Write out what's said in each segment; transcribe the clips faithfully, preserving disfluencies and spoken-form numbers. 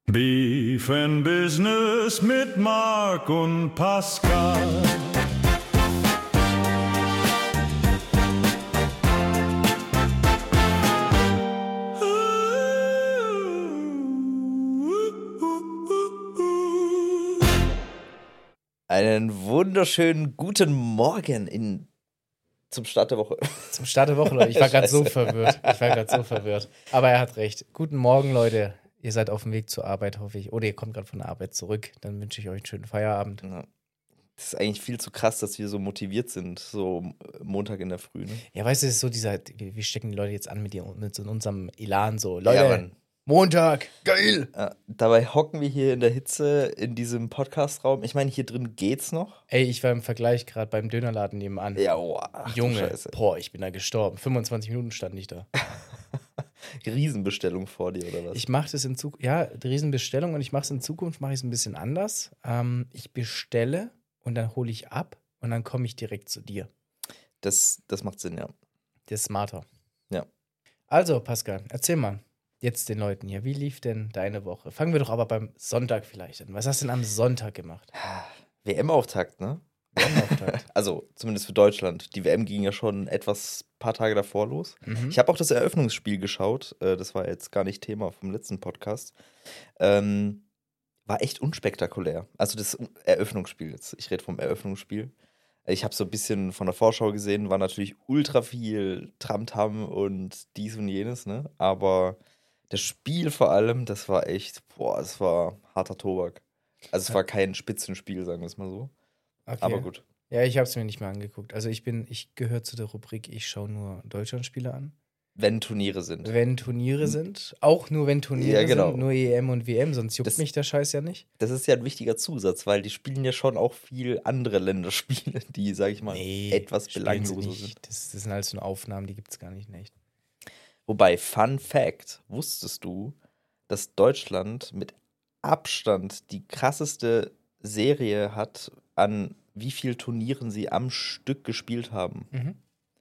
Beef and Business mit Mark und Pascal. Einen wunderschönen guten Morgen in, zum Start der Woche. Zum Start der Woche, Leute. Ich war gerade so verwirrt. Ich war gerade so verwirrt. Aber er hat recht. Guten Morgen, Leute. Ihr seid auf dem Weg zur Arbeit, hoffe ich. Oder ihr kommt gerade von der Arbeit zurück. Dann wünsche ich euch einen schönen Feierabend. Ja. Das ist eigentlich viel zu krass, dass wir so motiviert sind, so Montag in der Früh. Ne? Ja, weißt du, es ist so dieser, wir stecken die Leute jetzt an mit, ihr, mit so unserem Elan so. Leute, Ja, Mann. Montag, geil. Ja, dabei hocken wir hier in der Hitze in diesem Podcastraum. Ich meine, hier drin geht's noch. Ey, ich war im Vergleich gerade beim Dönerladen nebenan. Ja, oh, ach, du Junge, Scheiße. boah, ich bin da gestorben. fünfundzwanzig Minuten stand ich da. Riesenbestellung vor dir, oder was? Ich mache das in Zukunft, ja, die Riesenbestellung und ich mache es in Zukunft, mache ich es ein bisschen anders. Ähm, ich bestelle und dann hole ich ab und dann komme ich direkt zu dir. Das, das macht Sinn, ja. Das ist smarter. Ja. Also, Pascal, erzähl mal jetzt den Leuten hier, wie lief denn deine Woche? Fangen wir doch aber beim Sonntag vielleicht an. Was hast du denn am Sonntag gemacht? W M-Auftakt, ne? W M-Auftakt. Also, zumindest für Deutschland. Die W M ging ja schon etwas paar Tage davor los. Mhm. Ich habe auch das Eröffnungsspiel geschaut. Äh, das war jetzt gar nicht Thema vom letzten Podcast. Ähm, war echt unspektakulär. Also das Eröffnungsspiel jetzt. Ich rede vom Eröffnungsspiel. Ich habe so ein bisschen von der Vorschau gesehen, war natürlich ultra viel Tamtam und dies und jenes, ne? Aber das Spiel vor allem, das war echt, boah, das war harter Tobak. Also es war kein Spitzenspiel, sagen wir es mal so. Okay. Aber gut. Ja, ich habe es mir nicht mehr angeguckt. Also ich bin, ich gehöre zu der Rubrik, ich schaue nur Deutschlandspiele an. Wenn Turniere sind. Wenn Turniere sind. Auch nur wenn Turniere Ja, genau. sind. Nur E M und W M, sonst juckt Das- mich der Scheiß ja nicht. Das ist ja ein wichtiger Zusatz, weil die spielen ja schon auch viel andere Länderspiele, die, sag ich mal, etwas spielen sie belangloser nicht. sind. Das, das sind halt so Aufnahmen, die gibt es gar nicht in echt. Wobei, Fun Fact, wusstest du, dass Deutschland mit Abstand die krasseste Serie hat, an wie viel Turnieren sie am Stück gespielt haben? Mhm.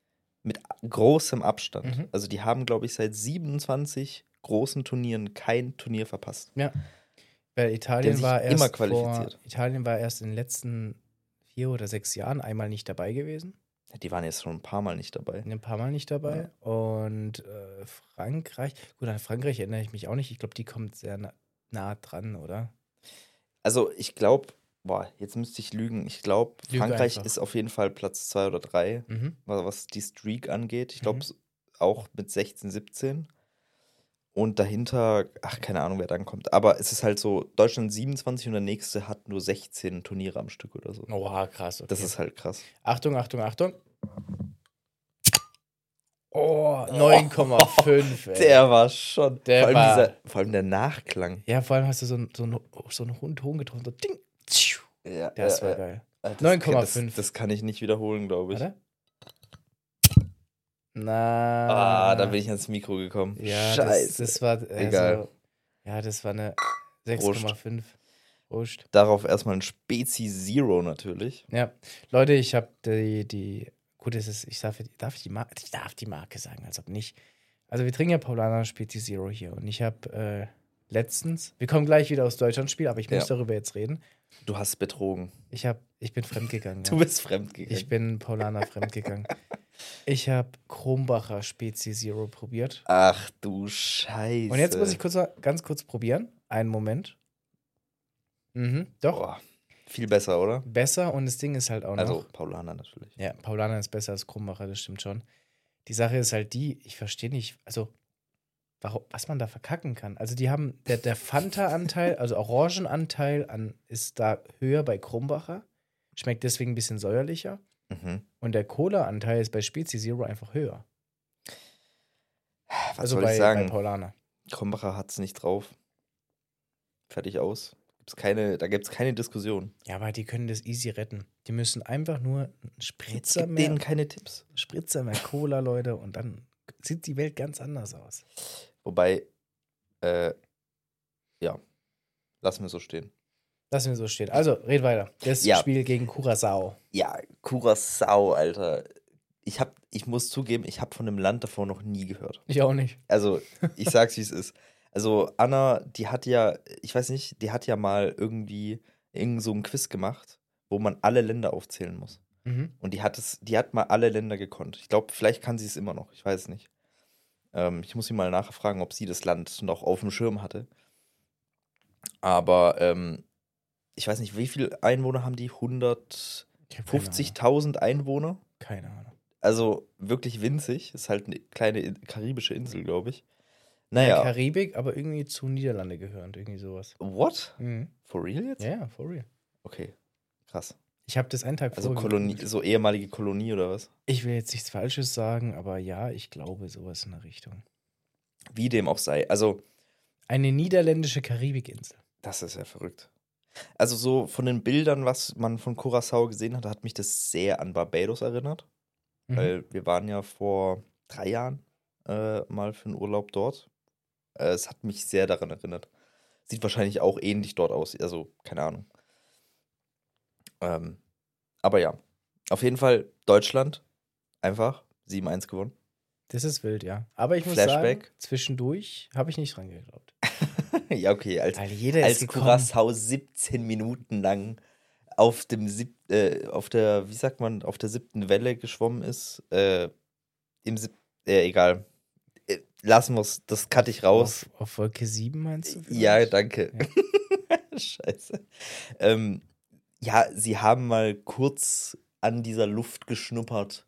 Mit großem Abstand. Mhm. Also die haben, glaube ich, seit siebenundzwanzig großen Turnieren kein Turnier verpasst. Ja. Weil Die Italien haben sich war erst immer qualifiziert. Vor, Italien war erst in den letzten vier oder sechs Jahren einmal nicht dabei gewesen. Die waren jetzt schon ein paar Mal nicht dabei. Ein paar Mal nicht dabei. Und äh, Frankreich, gut, an Frankreich erinnere ich mich auch nicht. Ich glaube, die kommt sehr na, nah dran, oder? Also ich glaube, boah, jetzt müsste ich lügen. Ich glaube, Lüge Frankreich einfach. ist auf jeden Fall Platz zwei oder drei, Mhm. was was die Streak angeht. Ich glaube Mhm. auch mit sechzehn, siebzehn. Und dahinter, ach, keine Ahnung, wer dann kommt. Aber es ist halt so, Deutschland siebenundzwanzig und der nächste hat nur sechzehn Turniere am Stück oder so. Oha, krass. Okay. Das ist halt krass. Achtung, Achtung, Achtung. Oh, neun Komma fünf. ey. Der war schon. Der vor, allem war- dieser, vor allem der Nachklang. Ja, vor allem hast du so einen so einen- so einen hohen Ton getroffen. So ding. tschiu. Ja, Das ja, war ja. geil. Das- neun Komma fünf. Das, das kann ich nicht wiederholen, glaube ich. Warte. Na. Ah, da bin ich ans Mikro gekommen. Ja, Scheiße. das, das war. Also, Egal. Ja, das war eine sechs Komma fünf. Prost. Darauf erstmal ein Spezi Zero natürlich. Ja, Leute, ich habe die, die, gut, es ist, ich darf, darf, ich die Marke, ich darf die Marke sagen, als ob nicht. Also wir trinken ja Paulaner Spezi Zero hier und ich habe äh, letztens, wir kommen gleich wieder aus Deutschland Spiel, aber ich muss Ja. darüber jetzt reden. Du hast betrogen. Ich habe, ich bin fremdgegangen. Du Ja. bist fremdgegangen. Ich bin Paulaner fremdgegangen. Ich habe Kronbacher Spezi Zero probiert. Ach du Scheiße. Und jetzt muss ich kurz, mal- ganz kurz probieren. Einen Moment. Mhm, doch, Boah, viel besser, oder? besser und das Ding ist halt auch noch. Also Paulaner natürlich. Ja, Paulaner ist besser als Kronbacher, das stimmt schon. Die Sache ist halt die, ich verstehe nicht, also warum, was man da verkacken kann. Also die haben, der, der Fanta-Anteil, also Orangenanteil an, ist da höher bei Kronbacher, schmeckt deswegen ein bisschen säuerlicher. Mhm. Und der Cola-Anteil ist bei Spezi Zero einfach höher. Was also soll bei, ich sagen? bei Paulaner. Krombacher hat's nicht drauf. Fertig aus. Gibt's keine, da gibt's keine Diskussion. Ja, aber die können das easy retten. Die müssen einfach nur einen Spritzer Gib mehr, denen keine Tipps. Spritzer mehr Cola, Leute, und dann sieht die Welt ganz anders aus. Wobei, äh, ja, lassen wir so stehen. Lassen wir so stehen. Also, red weiter. Das Ja. Spiel gegen Curaçao. Ja, Curaçao, Alter. Ich hab, ich muss zugeben, ich habe von dem Land davor noch nie gehört. Ich auch nicht. Also, ich sag's, wie es ist. Also Anna, die hat ja, ich weiß nicht, die hat ja mal irgendwie irgend so ein Quiz gemacht, wo man alle Länder aufzählen muss. Mhm. Und die hat es, die hat mal alle Länder gekonnt. Ich glaube, vielleicht kann sie es immer noch. Ich weiß es nicht. Ähm, ich muss sie mal nachfragen, ob sie das Land noch auf dem Schirm hatte. Aber ähm, ich weiß nicht, wie viele Einwohner haben die? Ich hab keine Ahnung. hundertfünfzigtausend Einwohner? Keine Ahnung. Also wirklich winzig. Ist halt eine kleine in- karibische Insel, glaube ich. Ja, Naja, Karibik, aber irgendwie zu Niederlande gehörend, irgendwie sowas. what? Mhm. For real jetzt? Ja, ja, for real. Okay, krass. Ich habe das einen Tag Also vorher Kolonie, gegoogelt. so ehemalige Kolonie oder was? Ich will jetzt nichts Falsches sagen, aber ja, ich glaube sowas in der Richtung. Wie dem auch sei. Also, Eine niederländische Karibikinsel. das ist ja verrückt. Also so von den Bildern, was man von Curaçao gesehen hat, hat mich das sehr an Barbados erinnert. Mhm. Weil wir waren ja vor drei Jahren äh, mal für einen Urlaub dort. Äh, es hat mich sehr daran erinnert. Sieht wahrscheinlich auch ähnlich dort aus. Also, keine Ahnung. Ähm, aber ja, auf jeden Fall Deutschland. Einfach sieben eins gewonnen. Das ist wild, ja. Aber ich muss Flashback. sagen, zwischendurch habe ich nicht dran geglaubt. Ja, okay, als, Weil jeder als ist gekommen. Curaçao siebzehn Minuten lang auf dem sieb äh, auf der, wie sagt man, auf der siebten Welle geschwommen ist, äh, im sieb äh, egal. Äh, lassen wir es, das cutte ich raus. Auf, auf Wolke sieben meinst du? Ja, vielleicht? danke. Scheiße. Ähm, ja, sie haben mal kurz an dieser Luft geschnuppert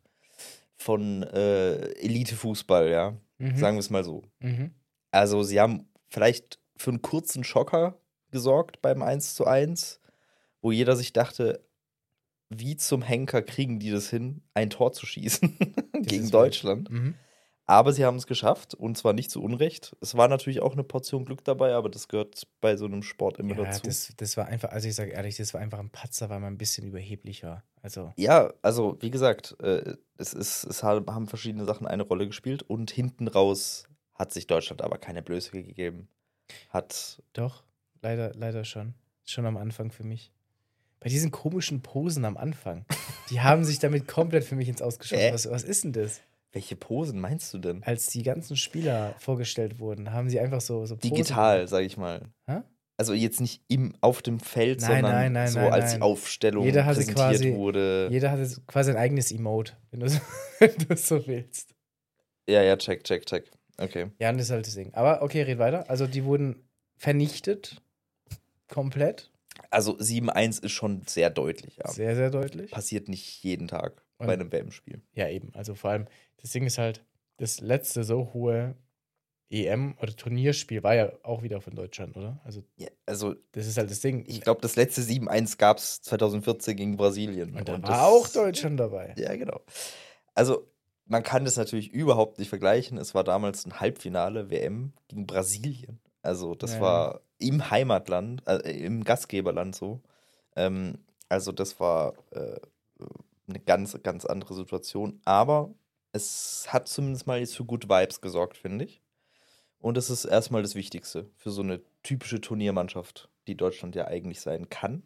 von äh, Elitefußball, ja. Mhm. Sagen wir es mal so. Mhm. Also sie haben vielleicht für einen kurzen Schocker gesorgt beim eins zu eins, wo jeder sich dachte, wie zum Henker kriegen die das hin, ein Tor zu schießen Das gegen ist Deutschland. wild. Mhm. Aber sie haben es geschafft und zwar nicht zu Unrecht. Es war natürlich auch eine Portion Glück dabei, aber das gehört bei so einem Sport immer Ja, dazu. das, das war einfach, also ich sage ehrlich, das war einfach ein Patzer, weil man ein bisschen überheblich war. Also, Ja, also wie gesagt, äh, es, ist, es haben verschiedene Sachen eine Rolle gespielt und hinten raus hat sich Deutschland aber keine Blöße gegeben. Hat, doch, leider, leider schon. Schon am Anfang für mich. Bei diesen komischen Posen am Anfang, die haben sich damit komplett für mich ins Ausgeschossen. Äh? Was, was ist denn das? welche Posen meinst du denn? Als die ganzen Spieler vorgestellt wurden, haben sie einfach so, so Posen Digital, sag ich mal. Hä? Also jetzt nicht im, auf dem Feld, Nein, sondern nein, nein, so nein, als nein. die Aufstellung Jeder hatte präsentiert quasi- wurde. Jeder hatte quasi ein eigenes Emote, wenn du so, wenn du so willst. Ja, ja, check, check, check. Okay. Ja, und das ist halt das Ding. Aber okay, red weiter. Also die wurden vernichtet. Komplett. Also sieben eins ist schon sehr deutlich, ja. Sehr, sehr deutlich. Passiert nicht jeden Tag Und- bei einem W M-Spiel. Ja, eben. Also vor allem, das Ding ist halt, das letzte so hohe E M- oder Turnierspiel war ja auch wieder von Deutschland, oder? Also Ja, also das ist halt das Ding. ich glaube, das letzte sieben eins gab es zwanzig vierzehn gegen Brasilien. und da Und war das- auch Deutschland dabei. Ja, genau. Also man kann das natürlich überhaupt nicht vergleichen. Es war damals ein Halbfinale W M gegen Brasilien. Also das Ja. war im Heimatland, äh, im Gastgeberland so. Ähm, also das war äh, eine ganz, ganz andere Situation. Aber es hat zumindest mal jetzt für gute Vibes gesorgt, finde ich. Und das ist erstmal das Wichtigste für so eine typische Turniermannschaft, die Deutschland ja eigentlich sein kann.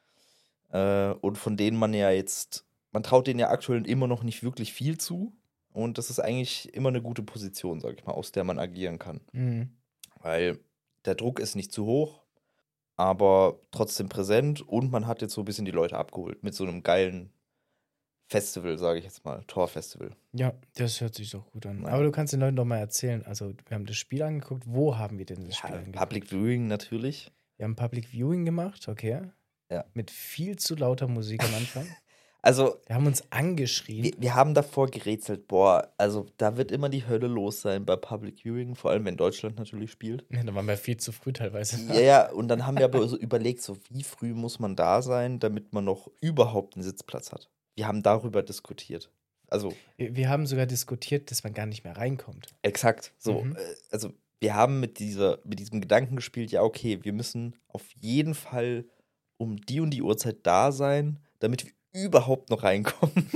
Äh, und von denen man ja jetzt, man traut denen ja aktuell immer noch nicht wirklich viel zu. Und das ist eigentlich immer eine gute Position, sag ich mal, aus der man agieren kann. Mhm. Weil der Druck ist nicht zu hoch, aber trotzdem präsent und man hat jetzt so ein bisschen die Leute abgeholt mit so einem geilen Festival, sage ich jetzt mal, Torfestival. Ja, das hört sich doch gut an. Ja. Aber du kannst den Leuten doch mal erzählen. Also, wir haben das Spiel angeguckt. Wo haben wir denn das Spiel Ja, angeguckt? Public Viewing natürlich. Wir haben Public Viewing gemacht, okay. Ja. Mit viel zu lauter Musik am Anfang. Also Wir haben uns angeschrien. wir, wir haben davor gerätselt, boah, also da wird immer die Hölle los sein bei Public Viewing, vor allem wenn Deutschland natürlich spielt. Ja, da waren wir viel zu früh teilweise. Ja, ja, und dann haben wir aber so überlegt, so wie früh muss man da sein, damit man noch überhaupt einen Sitzplatz hat. Wir haben darüber diskutiert. Also Wir, wir haben sogar diskutiert, dass man gar nicht mehr reinkommt. exakt, so, Mhm. äh, also wir haben mit dieser, mit diesem Gedanken gespielt, ja okay, wir müssen auf jeden Fall um die und die Uhrzeit da sein, damit wir überhaupt noch reinkommen.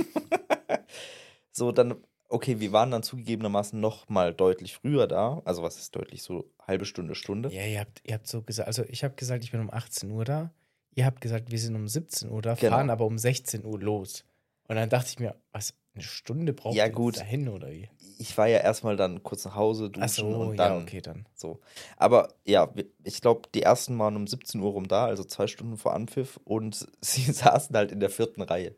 So, dann, okay, wir waren dann zugegebenermaßen noch mal deutlich früher da. Also was ist deutlich, so halbe Stunde, Stunde. Ja, ihr habt, ihr habt so gesagt, also ich habe gesagt, ich bin um achtzehn Uhr da. Ihr habt gesagt, wir sind um siebzehn Uhr da, Genau. fahren aber um sechzehn Uhr los. Und dann dachte ich mir, was, eine Stunde braucht Ja, ihr gut. jetzt dahin oder wie? Ich war ja erstmal dann kurz nach Hause, duschen Ach so, und ja, dann okay, dann. so. Aber ja, wir- ich glaube, die ersten waren um siebzehn Uhr rum da, also zwei Stunden vor Anpfiff und sie saßen halt in der vierten Reihe.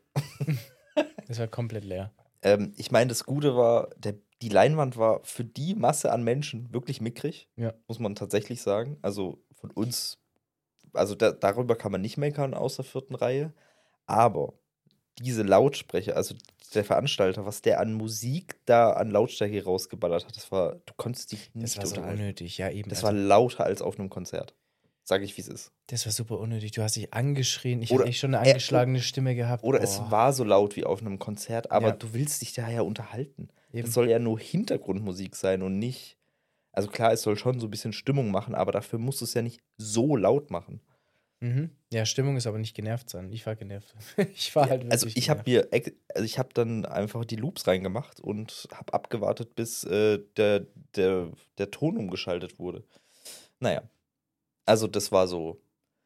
Das war komplett leer. Ähm, ich meine, das Gute war, der, die Leinwand war für die Masse an Menschen wirklich mickrig, Ja. muss man tatsächlich sagen. Also von uns, also da, darüber kann man nicht meckern aus der vierten Reihe. Aber diese Lautsprecher, also der Veranstalter, was der an Musik da an Lautstärke rausgeballert hat, das war, du konntest dich Das nicht war so unterhalten. unnötig, ja eben. Das also, war lauter als auf einem Konzert. Sag ich, wie es ist. das war super unnötig. Du hast dich angeschrien. Ich Oder- habe echt schon eine äh, angeschlagene Stimme gehabt. Oder Boah, es war so laut wie auf einem Konzert, aber Ja. du willst dich da ja unterhalten. eben. Das soll ja nur Hintergrundmusik sein und nicht. Also klar, es soll schon so ein bisschen Stimmung machen, aber dafür musst du es ja nicht so laut machen. Mhm. Ja, Stimmung ist aber nicht genervt sein. Ich war genervt. ich war halt wirklich Also ich habe genervt. mir, ex- also ich habe dann einfach die Loops reingemacht und habe abgewartet, bis äh, der, der, der Ton umgeschaltet wurde. Naja, also das war so.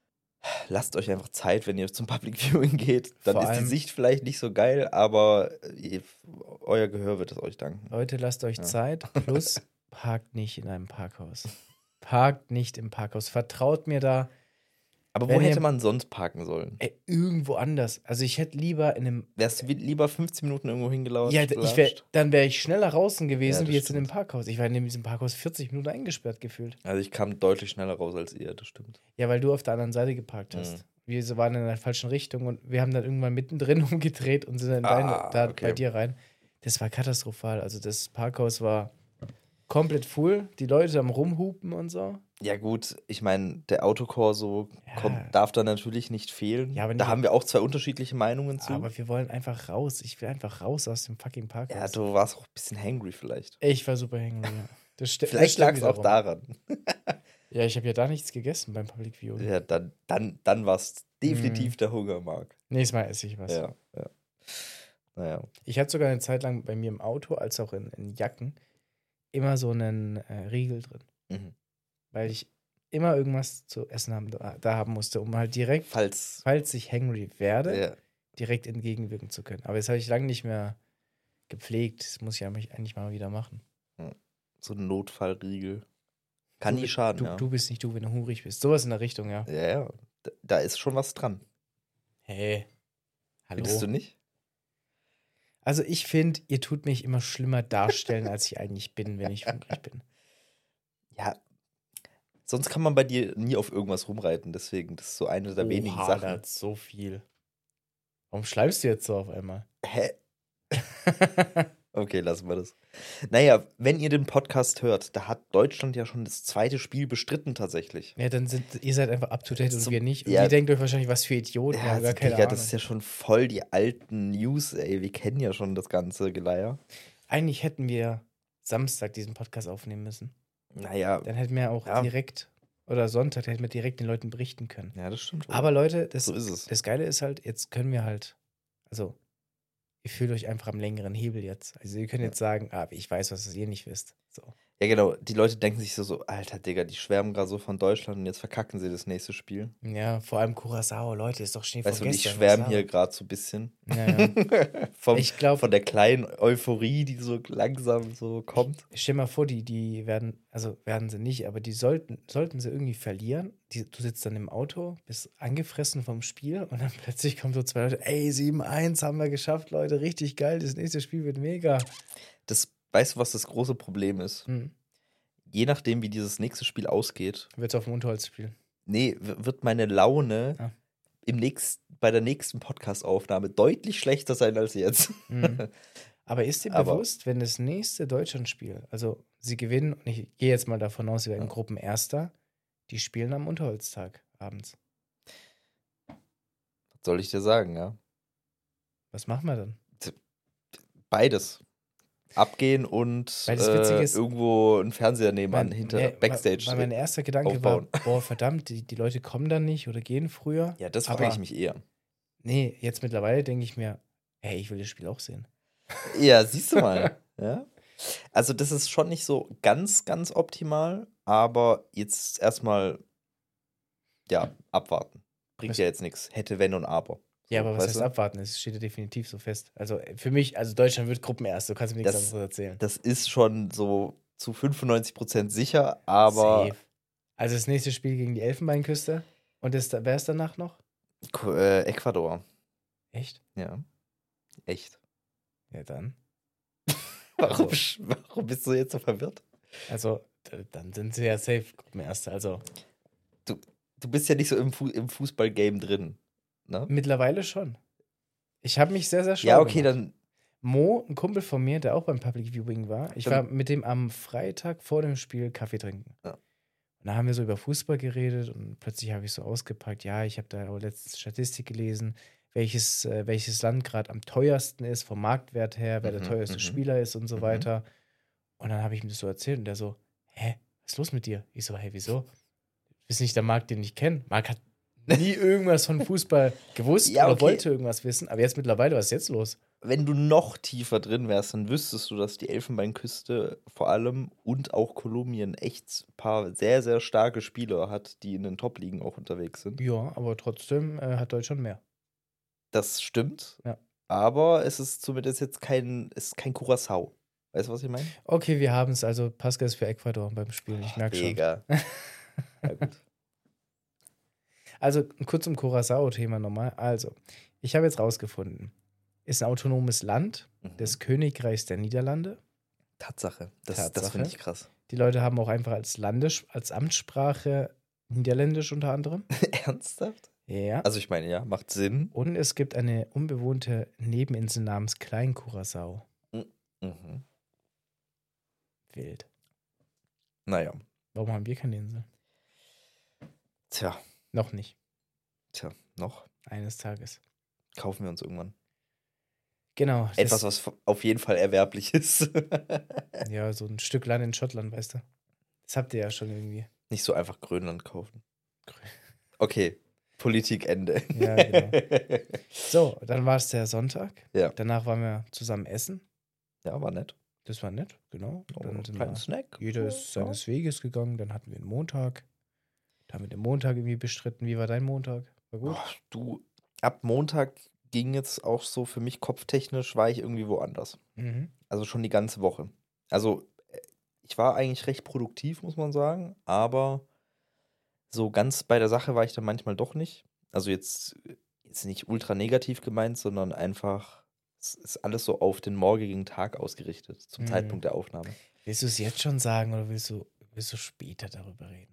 Lasst euch einfach Zeit, wenn ihr zum Public Viewing geht. Dann Vor ist die allem- Sicht vielleicht nicht so geil, aber ihr, euer Gehör wird es euch danken. Leute, lasst euch Ja. Zeit. Plus, parkt nicht in einem Parkhaus. Parkt nicht im Parkhaus. Vertraut mir da. Aber wo Wenn hätte ihr- man sonst parken sollen? Ey, irgendwo anders. Also ich hätte lieber in einem. Wärst du wi- lieber fünfzehn Minuten irgendwo hingelatscht? Ja, ich wär, gelatscht? dann wäre ich schneller draußen Ja, gewesen, das wie jetzt in dem stimmt. Parkhaus. Ich war in diesem Parkhaus vierzig Minuten eingesperrt gefühlt. Also ich kam deutlich schneller raus als ihr, das stimmt. Ja, weil du auf der anderen Seite geparkt hast. Mhm. Wir so waren in der falschen Richtung und wir haben dann irgendwann mittendrin umgedreht und sind dann Ah, deine, da okay. bei dir rein. Das war katastrophal. Also das Parkhaus war komplett full. Die Leute am Rumhupen und so. Ja gut, ich meine, der Autokorso Ja. kommt, darf da natürlich nicht fehlen. Ja, aber da nicht- haben wir auch zwei unterschiedliche Meinungen zu. Aber wir wollen einfach raus. Ich will einfach raus aus dem fucking Parkhaus. ja, du warst auch ein bisschen hangry vielleicht. Ich war super hängen. Ja. Das sti- das Vielleicht stimmt lag es auch wiederum. daran. Ja, ich habe ja da nichts gegessen beim Public Viewing. Ja, dann, dann, dann war es Mhm. definitiv der Hunger, Marc. Nächstes Mal esse ich was. Ja, ja. Naja. Ich hatte sogar eine Zeit lang bei mir im Auto, als auch in, in Jacken, immer so einen äh, Riegel drin. Mhm. Weil ich immer irgendwas zu essen haben, da, da haben musste, um halt direkt, Falls. falls ich hangry werde, Ja. direkt entgegenwirken zu können. Aber das habe ich lange nicht mehr gepflegt. Das muss ich eigentlich eigentlich mal wieder machen. So ein Notfallriegel. Kann du, nie schaden, du, ja. du bist nicht du, wenn du hungrig bist. Sowas in der Richtung, ja. Ja, ja. Da, da ist schon was dran. Hey. Hallo. Findest du nicht? Also ich finde, ihr tut mich immer schlimmer darstellen, als ich eigentlich bin, wenn ich hungrig bin. Ja. Sonst kann man bei dir nie auf irgendwas rumreiten, deswegen, das ist so eine der wenigen Oha, Sachen. da hat so viel. Warum schleibst du jetzt so auf einmal? Hä? Okay, lassen wir das. Naja, wenn ihr den Podcast hört, da hat Deutschland ja schon das zweite Spiel bestritten tatsächlich. Ja, dann sind ihr seid einfach up to date und So- wir nicht. Und ja. ihr denkt euch wahrscheinlich, was für Idioten. Ja, Ja, gar also, keine Digga, Ahnung. das ist ja schon voll die alten News, ey. Wir kennen ja schon das ganze Geleier. Eigentlich hätten wir Samstag diesen Podcast aufnehmen müssen. Naja, Dann hätten wir auch Ja. direkt, oder Sonntag hätten wir direkt den Leuten berichten können. ja, das stimmt. Aber Leute, das, so ist es. das Geile ist halt, jetzt können wir halt, also, ihr fühlt euch einfach am längeren Hebel jetzt. Also ihr könnt jetzt sagen, ah, ich weiß, was ihr nicht wisst. So. Ja, genau. Die Leute denken sich so, so Alter, Digga, die schwärmen gerade so von Deutschland und jetzt verkacken sie das nächste Spiel. Ja, vor allem Curaçao, Leute, ist doch Schnee Weißt du, von und ich gestern. schwärme was hier labert? gerade so ein bisschen. Ja, ja. Vom, Ich glaube, von der kleinen Euphorie, die so langsam so kommt. stell mal vor, die, die werden, also werden sie nicht, aber die sollten, sollten sie irgendwie verlieren. Die, du sitzt dann im Auto, bist angefressen vom Spiel und dann plötzlich kommen so zwei Leute, ey, sieben eins haben wir geschafft, Leute, richtig geil, das nächste Spiel wird mega. Das, weißt du, was das große Problem ist? Hm. Je nachdem, wie dieses nächste Spiel ausgeht, Wird's auf dem Unterholz spielen. nee, w- wird meine Laune Ah. im nächsten, bei der nächsten Podcast-Aufnahme deutlich schlechter sein als jetzt. Mhm. Aber ist dir Aber- bewusst, wenn das nächste Deutschlandspiel, also sie gewinnen, und ich gehe jetzt mal davon aus, sie werden Ja. Gruppenerster, die spielen am Unterholztag abends. Was soll ich dir sagen, ja? Was machen wir dann? Beides. Abgehen und Weil das Witzige äh, ist- irgendwo einen Fernseher nebenan Mein- hinter nee, Backstage. Weil mein erster Gedanke aufbauen. war, boah, verdammt, die, die Leute kommen dann nicht oder gehen früher. ja, das aber- frage ich mich eher. Nee, jetzt mittlerweile denke ich mir, hey, ich will das Spiel auch sehen. Ja, siehst du mal. ja? Also, das ist schon nicht so ganz, ganz optimal, aber jetzt erstmal, ja, abwarten. Bringt Was- ja jetzt nichts. Hätte, wenn und aber. Ja, aber was weißt heißt du? abwarten? Es steht ja definitiv so fest. Also äh, für mich, also Deutschland wird Gruppenerster, du kannst mir nichts Das- anderes erzählen. Das ist schon so zu fünfundneunzig Prozent sicher, aber Safe. Also das nächste Spiel gegen die Elfenbeinküste. Und das, wer ist danach noch? Ko- äh, Ecuador. Echt? Ja. Echt. Ja, dann. Warum, Also- sch- warum bist du jetzt so verwirrt? Also, d- dann sind sie ja safe Gruppenerster. Also Du bist ja nicht so im, Fu im Fußballgame drin. Ne? mittlerweile schon. Ich habe mich sehr, sehr schlau Ja, okay, gemacht. dann. Mo, ein Kumpel von mir, der auch beim Public Viewing war, ich Dann- war mit dem am Freitag vor dem Spiel Kaffee trinken. Ja. Und da haben wir so über Fußball geredet und plötzlich habe ich so ausgepackt, ja, ich habe da auch letztens Statistik gelesen, welches, äh, welches Land gerade am teuersten ist, vom Marktwert her, wer der Mhm, teuerste mhm. Spieler ist und so Mhm. weiter. Und dann habe ich ihm das so erzählt und der so, hä, was ist los mit dir? Ich so, hey, wieso? Du bist nicht der Marc, den ich kenne. Marc hat nie irgendwas von Fußball gewusst Ja, oder okay. wollte irgendwas wissen, aber jetzt mittlerweile, was ist jetzt los? Wenn du noch tiefer drin wärst, dann wüsstest du, dass die Elfenbeinküste vor allem und auch Kolumbien echt ein paar sehr, sehr starke Spieler hat, die in den Top-Ligen auch unterwegs sind. Ja, aber trotzdem äh, hat Deutschland mehr. Das stimmt. Ja. Aber es ist zumindest jetzt kein, es ist kein Curaçao. Weißt du, was ich meine? Okay, wir haben es. Also Pascal ist für Ecuador beim Spiel. Ich merke schon. Mega. Ja, gut. Also kurz zum Curaçao-Thema nochmal. Also, ich habe jetzt rausgefunden, ist ein autonomes Land Mhm. des Königreichs der Niederlande. Tatsache. Das, das Tatsache. finde ich krass. Die Leute haben auch einfach als Landes als Amtssprache Niederländisch unter anderem. Ernsthaft? Ja. Also ich meine, ja, macht Sinn. Und es gibt eine unbewohnte Nebeninsel namens Klein Curaçao. Mhm. Wild. Naja. Warum haben wir keine Insel? Tja, Noch nicht. tja, noch. Eines Tages. Kaufen wir uns irgendwann. Genau. das- Etwas, was auf jeden Fall erwerblich ist. Ja, so ein Stück Land in Schottland, weißt du. Das habt ihr ja schon irgendwie. Nicht so einfach Grönland kaufen. Grö- Okay, Politik Ende. Ja, genau. So, dann war es der Sonntag. Ja. Danach waren wir zusammen essen. Ja, war nett. Das war nett, genau. Oh, Dann sind kleinen wir, Snack. jeder Ja, ist seines Weges gegangen. Dann hatten wir einen Montag. Da haben wir den Montag irgendwie bestritten. Wie war dein Montag? War gut? Boah, du, ab Montag ging jetzt auch so für mich kopftechnisch, war ich irgendwie woanders. Mhm. Also schon die ganze Woche. Also äh, ich war eigentlich recht produktiv, muss man sagen, aber so ganz bei der Sache war ich dann manchmal doch nicht. Also jetzt, jetzt nicht ultra negativ gemeint, sondern einfach, es ist alles so auf den morgigen Tag ausgerichtet, zum Mhm. Zeitpunkt der Aufnahme. Willst du es jetzt schon sagen oder willst du, willst du später darüber reden?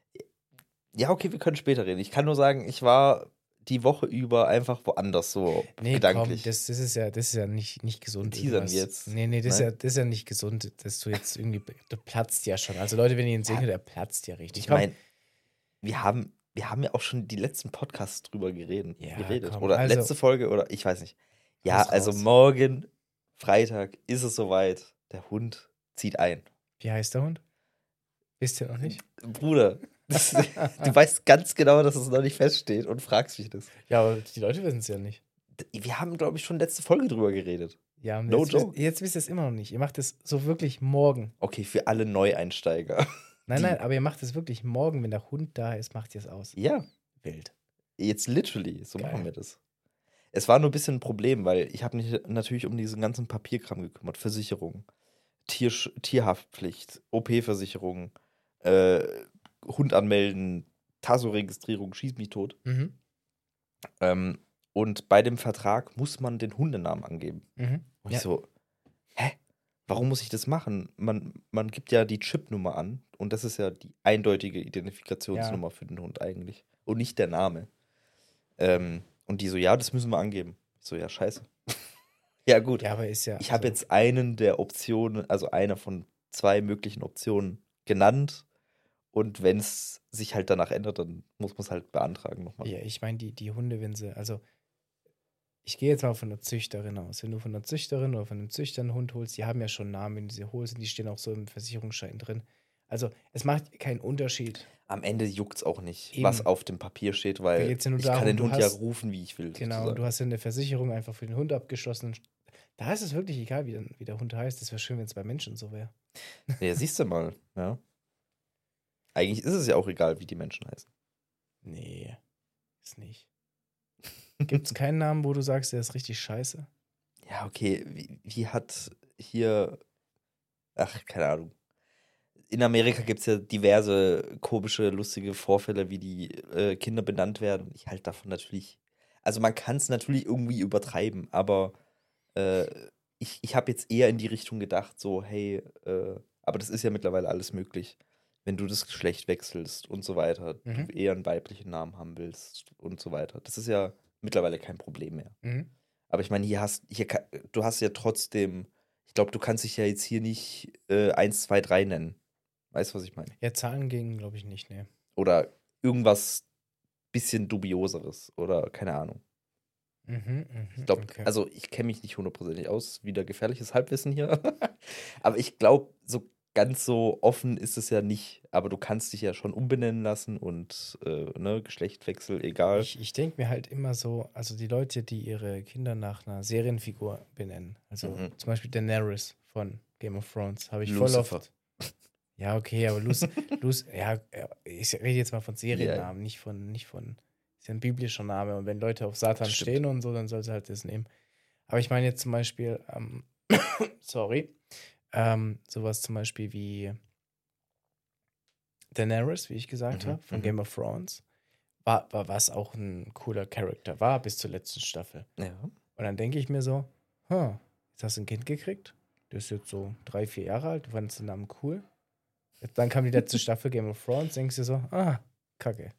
Ja, okay, wir können später reden. Ich kann nur sagen, ich war die Woche über einfach woanders so Nee, gedanklich. komm, das, das ist ja, das ist ja nicht, nicht gesund. Teasern irgendwas. jetzt. Nee, nee, das ist, Nein? ja, das ist ja nicht gesund, dass du jetzt irgendwie, du platzt ja schon. Also Leute, wenn ihr ihn sehen Ja. könnt, er platzt ja richtig. Ich Komm. meine, wir haben, wir haben ja auch schon die letzten Podcasts drüber geredet. Ja, geredet. komm, Oder also- letzte Folge oder ich weiß nicht. Ja, Haus also raus. morgen, Freitag, ist es soweit. Der Hund zieht ein. Wie heißt der Hund? Wisst ihr noch nicht? Bruder, das, du weißt ganz genau, dass es noch nicht feststeht und fragst mich das. Ja, aber die Leute wissen es ja nicht. Wir haben, glaube ich, schon letzte Folge drüber geredet. Ja, und No jetzt, joke. wisst, jetzt wisst ihr es immer noch nicht. Ihr macht es so wirklich morgen. Okay, für alle Neueinsteiger. Nein, Die- nein, aber ihr macht es wirklich morgen, wenn der Hund da ist, macht ihr es aus. Ja, Wild. jetzt literally, so Geil. machen wir das. Es war nur ein bisschen ein Problem, weil ich habe mich natürlich um diesen ganzen Papierkram gekümmert. Versicherung, Tiersch Tierhaftpflicht, O P-Versicherung, äh, Hund anmelden, Tasso-Registrierung, schieß mich tot. Mhm. Ähm, und bei dem Vertrag muss man den Hundenamen angeben. Mhm. Und Ja. ich so, hä? Warum muss ich das machen? Man, man gibt ja die Chipnummer an und das ist ja die eindeutige Identifikationsnummer für den Hund eigentlich. Und nicht der Name. Ähm, und die so, ja, das müssen wir angeben. Ich so, ja, scheiße. Ja, gut. Ja, aber ist ja. Ich habe also, jetzt einen der Optionen, also eine von zwei möglichen Optionen genannt. Und wenn es sich halt danach ändert, dann muss man es halt beantragen nochmal. Ja, ich meine, die, die Hunde, wenn sie, also ich gehe jetzt mal von der Züchterin aus. Wenn du von der Züchterin oder von einem Züchter einen Hund holst, die haben ja schon einen Namen, wenn du sie holst, und die stehen auch so im Versicherungsschein drin. Also es macht keinen Unterschied. Am Ende juckt es auch nicht, Eben. was auf dem Papier steht, Da weil geht's ja nur ich darum, kann den du Hund ja hast- rufen, wie ich will. Genau, sozusagen. du hast ja eine Versicherung einfach für den Hund abgeschlossen. Da ist es wirklich egal, wie, der- wie der Hund heißt. Das wäre schön, wenn es bei Menschen so wäre. Ja, siehst du mal. Ja. Eigentlich ist es ja auch egal, wie die Menschen heißen. Nee, ist nicht. Gibt es keinen Namen, wo du sagst, der ist richtig scheiße? Ja, okay. Wie, wie hat hier. Ach, keine Ahnung. In Amerika gibt es ja diverse komische, lustige Vorfälle, wie die äh, Kinder benannt werden. Ich halte davon natürlich. Also, man kann es natürlich irgendwie übertreiben, aber äh, ich, ich habe jetzt eher in die Richtung gedacht, so, hey, äh, aber das ist ja mittlerweile alles möglich. Wenn du das Geschlecht wechselst und so weiter, Mhm. du eher einen weiblichen Namen haben willst und so weiter. Das ist ja mittlerweile kein Problem mehr. Mhm. Aber ich meine, hier hast, hier, ka- du hast ja trotzdem, ich glaube, du kannst dich ja jetzt hier nicht äh, eins, zwei, drei nennen. Weißt du, was ich meine? Ja, Zahlen gingen, glaube ich, nicht, ne. Oder irgendwas bisschen dubioseres oder keine Ahnung. Mhm, Ich mhm, glaube, okay. also ich kenne mich nicht hundertprozentig aus, wieder gefährliches Halbwissen hier. Aber ich glaube, so ganz so offen ist es ja nicht. Aber du kannst dich ja schon umbenennen lassen und äh, ne, Geschlechtwechsel, egal. Ich, ich denke mir halt immer so, also die Leute, die ihre Kinder nach einer Serienfigur benennen, also Mhm. zum Beispiel Daenerys von Game of Thrones, habe ich voll Lucifer. oft. Ja, okay, aber Luc, Luc, ja, ja, ich rede jetzt mal von Seriennamen, Ja. nicht von, nicht von, ist ja ein biblischer Name und wenn Leute auf Satan Das stimmt. stehen und so, dann soll sie halt das nehmen. Aber ich meine jetzt zum Beispiel, ähm, sorry, ähm, sowas zum Beispiel wie Daenerys, wie ich gesagt Mhm, habe, von mhm. Game of Thrones, war, war was auch ein cooler Charakter war bis zur letzten Staffel. Ja. Und dann denke ich mir so, huh, jetzt hast du ein Kind gekriegt, der ist jetzt so drei, vier Jahre alt, du fandest den Namen cool. Jetzt, dann kam die letzte Staffel Game of Thrones, denkst du so, ah, kacke.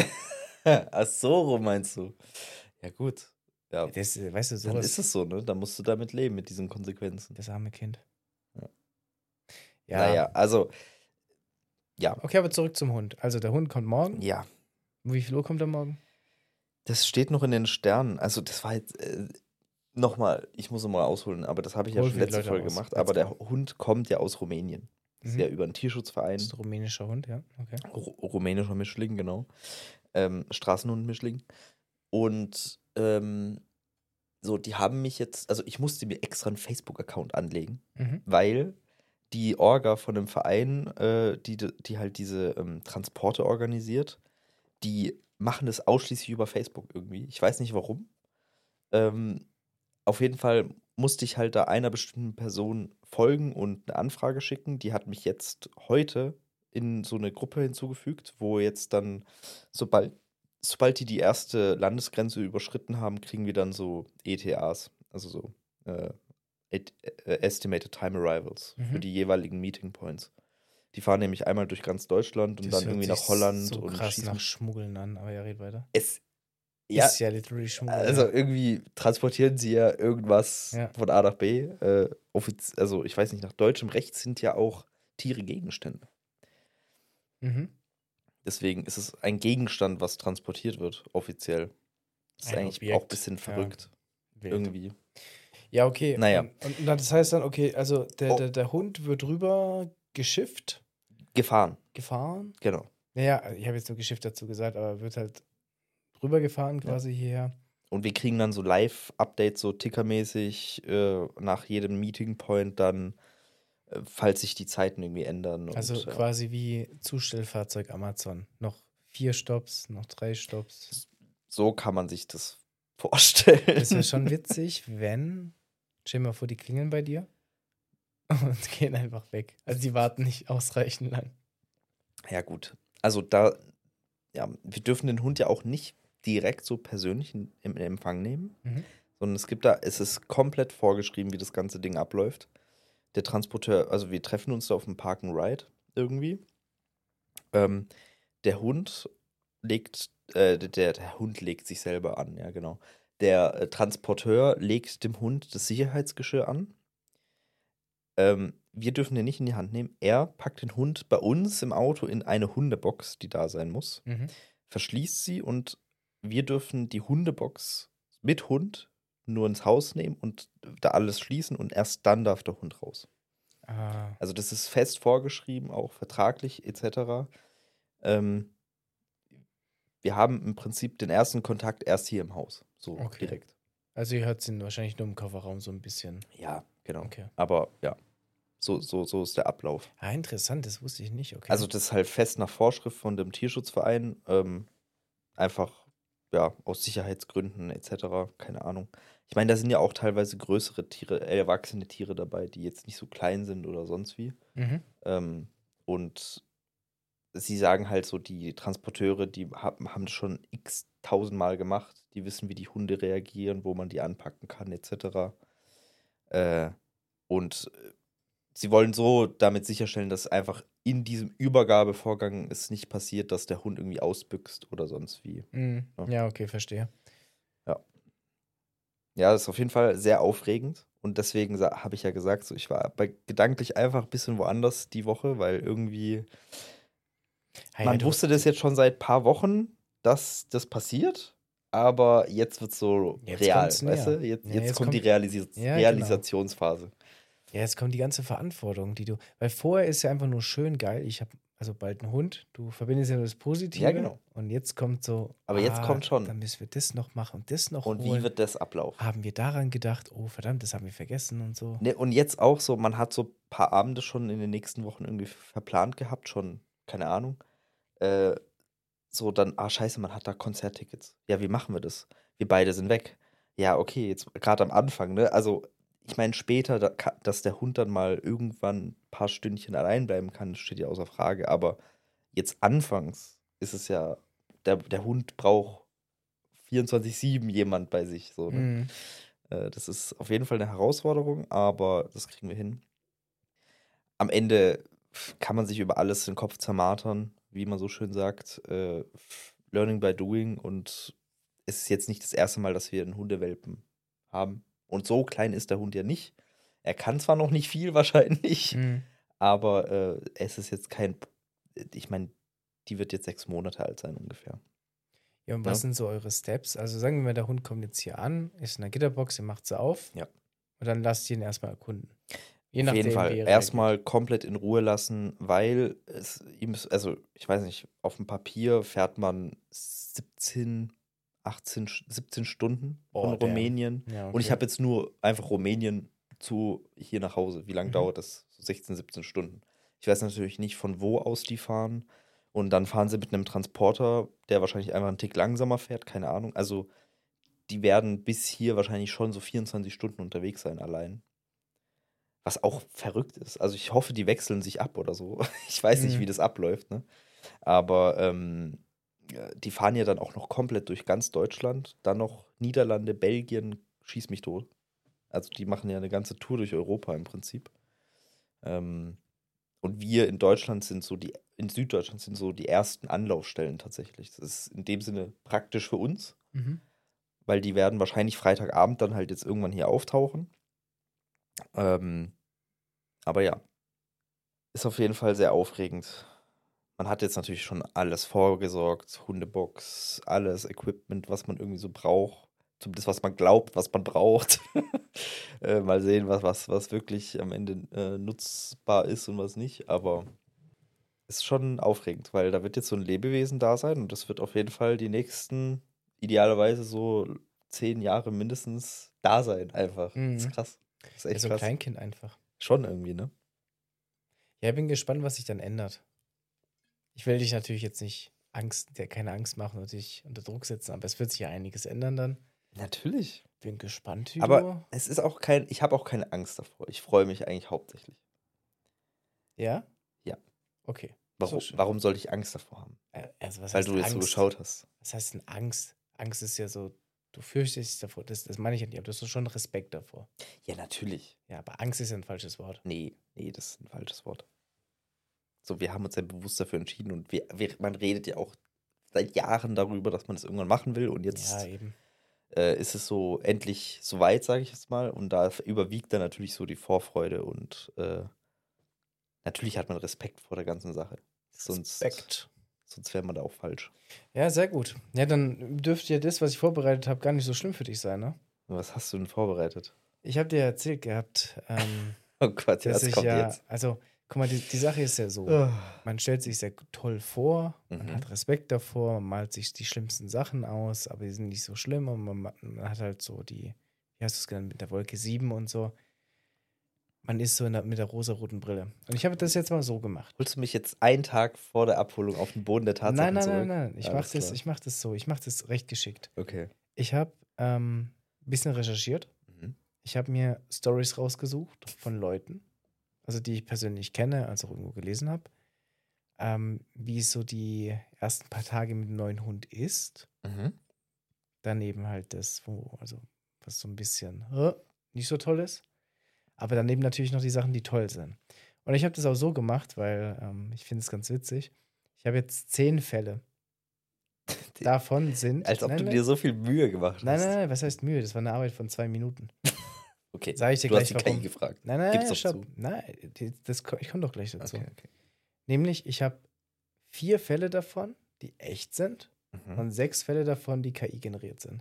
Ach so, rum meinst du. Ja, gut. Ja, Das, äh, weißt du, dann sowas, ist es so, ne? Dann musst du damit leben, mit diesen Konsequenzen. das arme Kind. Ja. Ja. Naja, also, ja. Okay, aber zurück zum Hund. Also der Hund kommt morgen. Ja. Wie viel Uhr kommt er morgen? Das steht noch in den Sternen. Also, das war jetzt. Äh, Nochmal, ich muss nochmal ausholen, aber das habe ich ja Hol schon für die letzte Leute Folge aus. gemacht. Let's Aber der go. Hund kommt ja aus Rumänien. Das ist Mhm. ja über einen Tierschutzverein. Das ist ein rumänischer Hund, ja. Okay. Ru- rumänischer Mischling, genau. Ähm, Straßenhund-Mischling. Und ähm, so, die haben mich jetzt, also ich musste mir extra einen Facebook-Account anlegen, Mhm. weil die Orga von einem Verein, äh, die, die halt diese ähm, Transporte organisiert, die machen das ausschließlich über Facebook irgendwie. Ich weiß nicht warum. Ähm, auf jeden Fall musste ich halt da einer bestimmten Person folgen und eine Anfrage schicken. Die hat mich jetzt heute in so eine Gruppe hinzugefügt, wo jetzt dann, sobald, sobald die die erste Landesgrenze überschritten haben, kriegen wir dann so E T As, also so äh, et- äh, Estimated Time Arrivals für Mhm. die jeweiligen Meeting Points. Die fahren nämlich einmal durch ganz Deutschland und Das dann hört irgendwie sich nach Holland so und krass schießen. nach Schmuggeln an, aber ja, red weiter. Es, ja, Ist ja literally Schmuggeln. also irgendwie transportieren sie ja irgendwas Ja. von A nach B. Äh, offiz also ich weiß nicht, nach deutschem Recht sind ja auch Tiere Gegenstände. Mhm. Deswegen ist es ein Gegenstand, was transportiert wird, offiziell. Das ist Ein eigentlich Objekt, auch ein bisschen ja. verrückt. Wild. Irgendwie. Ja, okay. Naja. Und, und dann, das heißt dann, okay, also der, Oh. der, der Hund wird rüber geschifft, Gefahren, gefahren. genau. Naja, ich habe jetzt nur geschifft dazu gesagt, aber wird halt rübergefahren quasi hierher. Und wir kriegen dann so Live-Updates, so tickermäßig, äh, nach jedem Meeting-Point dann, äh, falls sich die Zeiten irgendwie ändern. Und, Also ja. quasi wie Zustellfahrzeug Amazon. Noch vier Stops, noch drei Stops. So kann man sich das vorstellen. Das wäre schon witzig, wenn, stell dir mal vor, die klingeln bei dir und gehen einfach weg. Also die warten nicht ausreichend lang. Ja, gut. Also da, ja, wir dürfen den Hund ja auch nicht direkt so persönlich in, im Empfang nehmen, Mhm. sondern es gibt da, es ist komplett vorgeschrieben, wie das ganze Ding abläuft. Der Transporteur, also wir treffen uns da auf dem Park and Ride irgendwie. Ähm, der Hund legt, äh, der, der Hund legt sich selber an, ja, genau. Der äh, Transporteur legt dem Hund das Sicherheitsgeschirr an. Ähm, wir dürfen den nicht in die Hand nehmen. Er packt den Hund bei uns im Auto in eine Hundebox, die da sein muss, Mhm. verschließt sie und wir dürfen die Hundebox mit Hund nur ins Haus nehmen und da alles schließen und erst dann darf der Hund raus. Ah, Also das ist fest vorgeschrieben, auch vertraglich et cetera. Ähm, wir haben im Prinzip den ersten Kontakt erst hier im Haus, so Okay. direkt. also ihr hört ihn wahrscheinlich nur im Kofferraum so ein bisschen. Ja, genau. Okay. Aber ja, so, so, so ist der Ablauf. Ah, interessant, das wusste ich nicht. Okay. Also das ist halt fest nach Vorschrift von dem Tierschutzverein. Ähm, einfach ja, aus Sicherheitsgründen et cetera. Keine Ahnung. Ich meine, da sind ja auch teilweise größere Tiere, äh, erwachsene Tiere dabei, die jetzt nicht so klein sind oder sonst wie. Mhm. Ähm, und sie sagen halt so, die Transporteure, die haben, haben das schon x tausendmal gemacht. Die wissen, wie die Hunde reagieren, wo man die anpacken kann, et cetera. Äh, und äh, sie wollen so damit sicherstellen, dass einfach in diesem Übergabevorgang es nicht passiert, dass der Hund irgendwie ausbüchst oder sonst wie. Mhm. Ja. Ja, okay, verstehe. Ja. Ja, das ist auf jeden Fall sehr aufregend. Und deswegen sa- habe ich ja gesagt, so, ich war bei, gedanklich einfach ein bisschen woanders die Woche, weil irgendwie, Ah ja, man du, wusste das jetzt schon seit ein paar Wochen, dass das passiert, aber jetzt wird es so Jetzt real, kommt's weißt näher. du? Jetzt, Ja, jetzt, jetzt kommt die kommt- Realisi Ja, genau. Realisationsphase. Ja, jetzt kommt die ganze Verantwortung, die du. Weil vorher ist ja einfach nur schön geil. Ich habe also bald einen Hund. Du verbindest ja nur das Positive. Ja, genau. Und jetzt kommt so. Aber jetzt kommt schon. Dann müssen wir das noch machen und das noch Und holen. wie wird das ablaufen? Haben wir daran gedacht? Oh, verdammt, das haben wir vergessen und so. Ne, und jetzt auch so, man hat so ein paar Abende schon in den nächsten Wochen irgendwie verplant gehabt, schon, keine Ahnung. Äh, so dann, ah, scheiße, man hat da Konzerttickets. Ja, wie machen wir das? Wir beide sind weg. Ja, okay, jetzt gerade am Anfang, ne? Also, ich meine, später, da, ka- dass der Hund dann mal irgendwann ein paar Stündchen allein bleiben kann, steht ja außer Frage. Aber jetzt anfangs ist es ja, der, der Hund braucht vierundzwanzig sieben jemand bei sich, so, ne? Mhm. Äh, Das ist auf jeden Fall eine Herausforderung, aber das kriegen wir hin. Am Ende kann man sich über alles den Kopf zermartern, wie man so schön sagt. Äh, Learning by doing. Und es ist jetzt nicht das erste Mal, dass wir einen Hundewelpen haben. Und so klein ist der Hund ja nicht. Er kann zwar noch nicht viel wahrscheinlich, Mhm. aber äh, es ist jetzt kein. Ich meine, die wird jetzt sechs Monate alt sein ungefähr. Ja, und was Ja. sind so eure Steps? Also sagen wir mal, der Hund kommt jetzt hier an, ist in der Gitterbox, ihr macht sie auf. Ja. Und dann lasst ihr ihn erstmal erkunden. Je Auf jeden nachdem, Fall wie er erstmal komplett in Ruhe lassen, weil es ihm ist, also ich weiß nicht, auf dem Papier fährt man siebzehn, achtzehn, Sch- siebzehn Stunden Boah, von damn. Rumänien. reagiert. Ja, Und ich okay. habe jetzt nur einfach Rumänien zu hier nach Hause. Wie lange Mhm. dauert das? So sechzehn, siebzehn Stunden. Ich weiß natürlich nicht, von wo aus die fahren. Und dann fahren sie mit einem Transporter, der wahrscheinlich einfach einen Tick langsamer fährt, keine Ahnung. Also die werden bis hier wahrscheinlich schon so vierundzwanzig Stunden unterwegs sein allein. Was auch verrückt ist. Also ich hoffe, die wechseln sich ab oder so. Ich weiß nicht, Mhm. wie das abläuft, ne? Aber ähm, ja, die fahren ja dann auch noch komplett durch ganz Deutschland. Dann noch Niederlande, Belgien, schieß mich tot. Also die machen ja eine ganze Tour durch Europa im Prinzip. Ähm, und wir in Deutschland sind so die, in Süddeutschland sind so die ersten Anlaufstellen tatsächlich. Das ist in dem Sinne praktisch für uns, Mhm. weil die werden wahrscheinlich Freitagabend dann halt jetzt irgendwann hier auftauchen. Ähm, aber ja, ist auf jeden Fall sehr aufregend. Man hat jetzt natürlich schon alles vorgesorgt, Hundebox, alles Equipment, was man irgendwie so braucht. Zumindest was man glaubt, was man braucht. äh, mal sehen, was, was, was wirklich am Ende äh, nutzbar ist und was nicht. Aber ist schon aufregend, weil da wird jetzt so ein Lebewesen da sein und das wird auf jeden Fall die nächsten, idealerweise so zehn Jahre mindestens da sein, einfach. Das Mhm. ist krass. Das ist Ja, echt so ein krass. Kleinkind einfach. Schon irgendwie, ne? Ja, ich bin gespannt, was sich dann ändert. Ich will dich natürlich jetzt nicht Angst, der keine Angst machen und dich unter Druck setzen, aber es wird sich ja einiges ändern dann. Natürlich. Bin gespannt, wie Aber du. es ist auch kein, ich habe auch keine Angst davor. Ich freue mich eigentlich hauptsächlich. Ja? Ja. Okay. Warum, So schön. warum soll ich Angst davor haben? Äh, Also, was Weil heißt du jetzt so Angst? geschaut hast. Was heißt denn Angst? Angst ist ja so, du fürchtest dich davor. Das, das meine ich ja nicht, aber du hast schon Respekt davor. Ja, natürlich. Ja, aber Angst ist ja ein falsches Wort. Nee, nee, das ist ein falsches Wort. So, wir haben uns ja bewusst dafür entschieden und wir, wir, man redet ja auch seit Jahren darüber, dass man das irgendwann machen will und jetzt Ja, eben. äh, ist es so endlich soweit, sage ich jetzt mal. Und da überwiegt dann natürlich so die Vorfreude und äh, natürlich hat man Respekt vor der ganzen Sache. Sonst, Respekt. sonst wäre man da auch falsch. Ja, sehr gut. Ja, dann dürfte ja das, was ich vorbereitet habe, gar nicht so schlimm für dich sein, ne? Was hast du denn vorbereitet? Ich habe dir erzählt gehabt, ähm, Oh Gott, ja, dass das ich kommt ja, jetzt. also, guck mal, die, die Sache ist ja so, man stellt sich sehr toll vor, man Mhm. hat Respekt davor, man malt sich die schlimmsten Sachen aus, aber die sind nicht so schlimm und man, ma- man hat halt so die, wie hast du es genannt, mit der Wolke sieben und so. man ist so in der, mit der rosaroten Brille. Und ich habe das jetzt mal so gemacht. Holst du mich jetzt einen Tag vor der Abholung auf den Boden der Tatsachen Nein, nein, zurück? nein, nein. Ich mache Alles das, klar. ich mach das so. Ich mache das recht geschickt. Okay. Ich habe ähm, ein bisschen recherchiert. Mhm. Ich habe mir Stories rausgesucht von Leuten, also die ich persönlich kenne, als auch irgendwo gelesen habe, ähm, wie so die ersten paar Tage mit dem neuen Hund ist. Mhm. Dann eben halt das, wo, also was so ein bisschen äh, nicht so toll ist. Aber daneben natürlich noch die Sachen, die toll sind. Und ich habe das auch so gemacht, weil ähm, ich finde es ganz witzig. Ich habe jetzt zehn Fälle. Die- Davon sind. Als ob nein, du nein, dir so viel Mühe gemacht nein, hast. nein, nein, was heißt Mühe? Das war eine Arbeit von zwei Minuten. Okay, Sag ich dir du gleich, hast die warum. K I gefragt. Nein, nein, Gib's nein, doch stopp. zu. Nein, die- das, ko- ich komme doch gleich dazu. Okay, okay. Nämlich, ich habe vier Fälle davon, die echt sind, Mhm. und sechs Fälle davon, die K I generiert sind.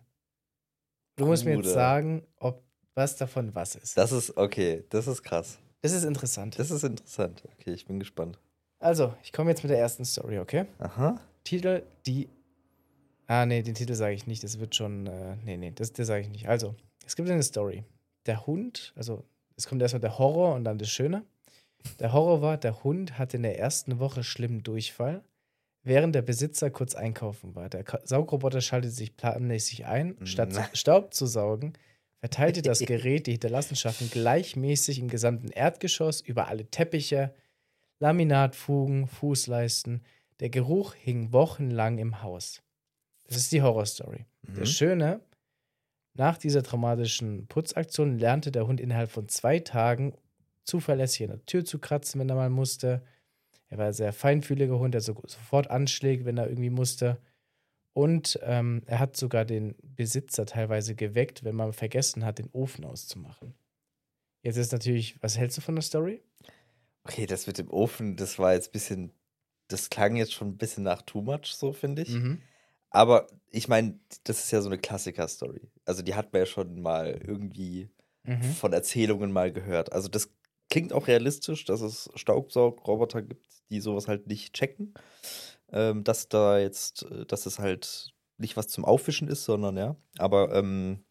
Du musst mir jetzt Bruder. sagen, ob was davon was ist. Das ist, okay, das ist krass. Das ist interessant. Das ist interessant. Okay, ich bin gespannt. Also, ich komme jetzt mit der ersten Story, okay? Aha. Titel, die. Ah, nee, den Titel sage ich nicht. Das wird schon. Äh, nee, nee, das, das sage ich nicht. Also, es gibt eine Story. Der Hund, also, es kommt erstmal der Horror und dann das Schöne. Der Horror war, der Hund hatte in der ersten Woche schlimmen Durchfall, während der Besitzer kurz einkaufen war. Der Ka- Saugroboter schaltete sich planmäßig ein. Statt Na. Staub zu saugen, verteilte das Gerät die Hinterlassenschaften gleichmäßig im gesamten Erdgeschoss über alle Teppiche, Laminatfugen, Fußleisten. Der Geruch hing wochenlang im Haus. Das ist die Horrorstory. Mhm. Das Schöne, nach dieser traumatischen Putzaktion lernte der Hund innerhalb von zwei Tagen zuverlässig an der Tür zu kratzen, wenn er mal musste. Er war ein sehr feinfühliger Hund, der so, sofort anschlägt, wenn er irgendwie musste. Und ähm, er hat sogar den Besitzer teilweise geweckt, wenn man vergessen hat, den Ofen auszumachen. Jetzt ist natürlich, was hältst du von der Story? Okay, das mit dem Ofen, das war jetzt ein bisschen, das klang jetzt schon ein bisschen nach too much, so finde ich. Mhm. Aber ich meine, das ist ja so eine Klassiker-Story. Also die hat man ja schon mal irgendwie Mhm. von Erzählungen mal gehört. Also das klingt auch realistisch, dass es Staubsaugroboter gibt, die sowas halt nicht checken. Ähm, dass da jetzt, äh, dass es halt nicht was zum Aufwischen ist, sondern ja. Aber ähm,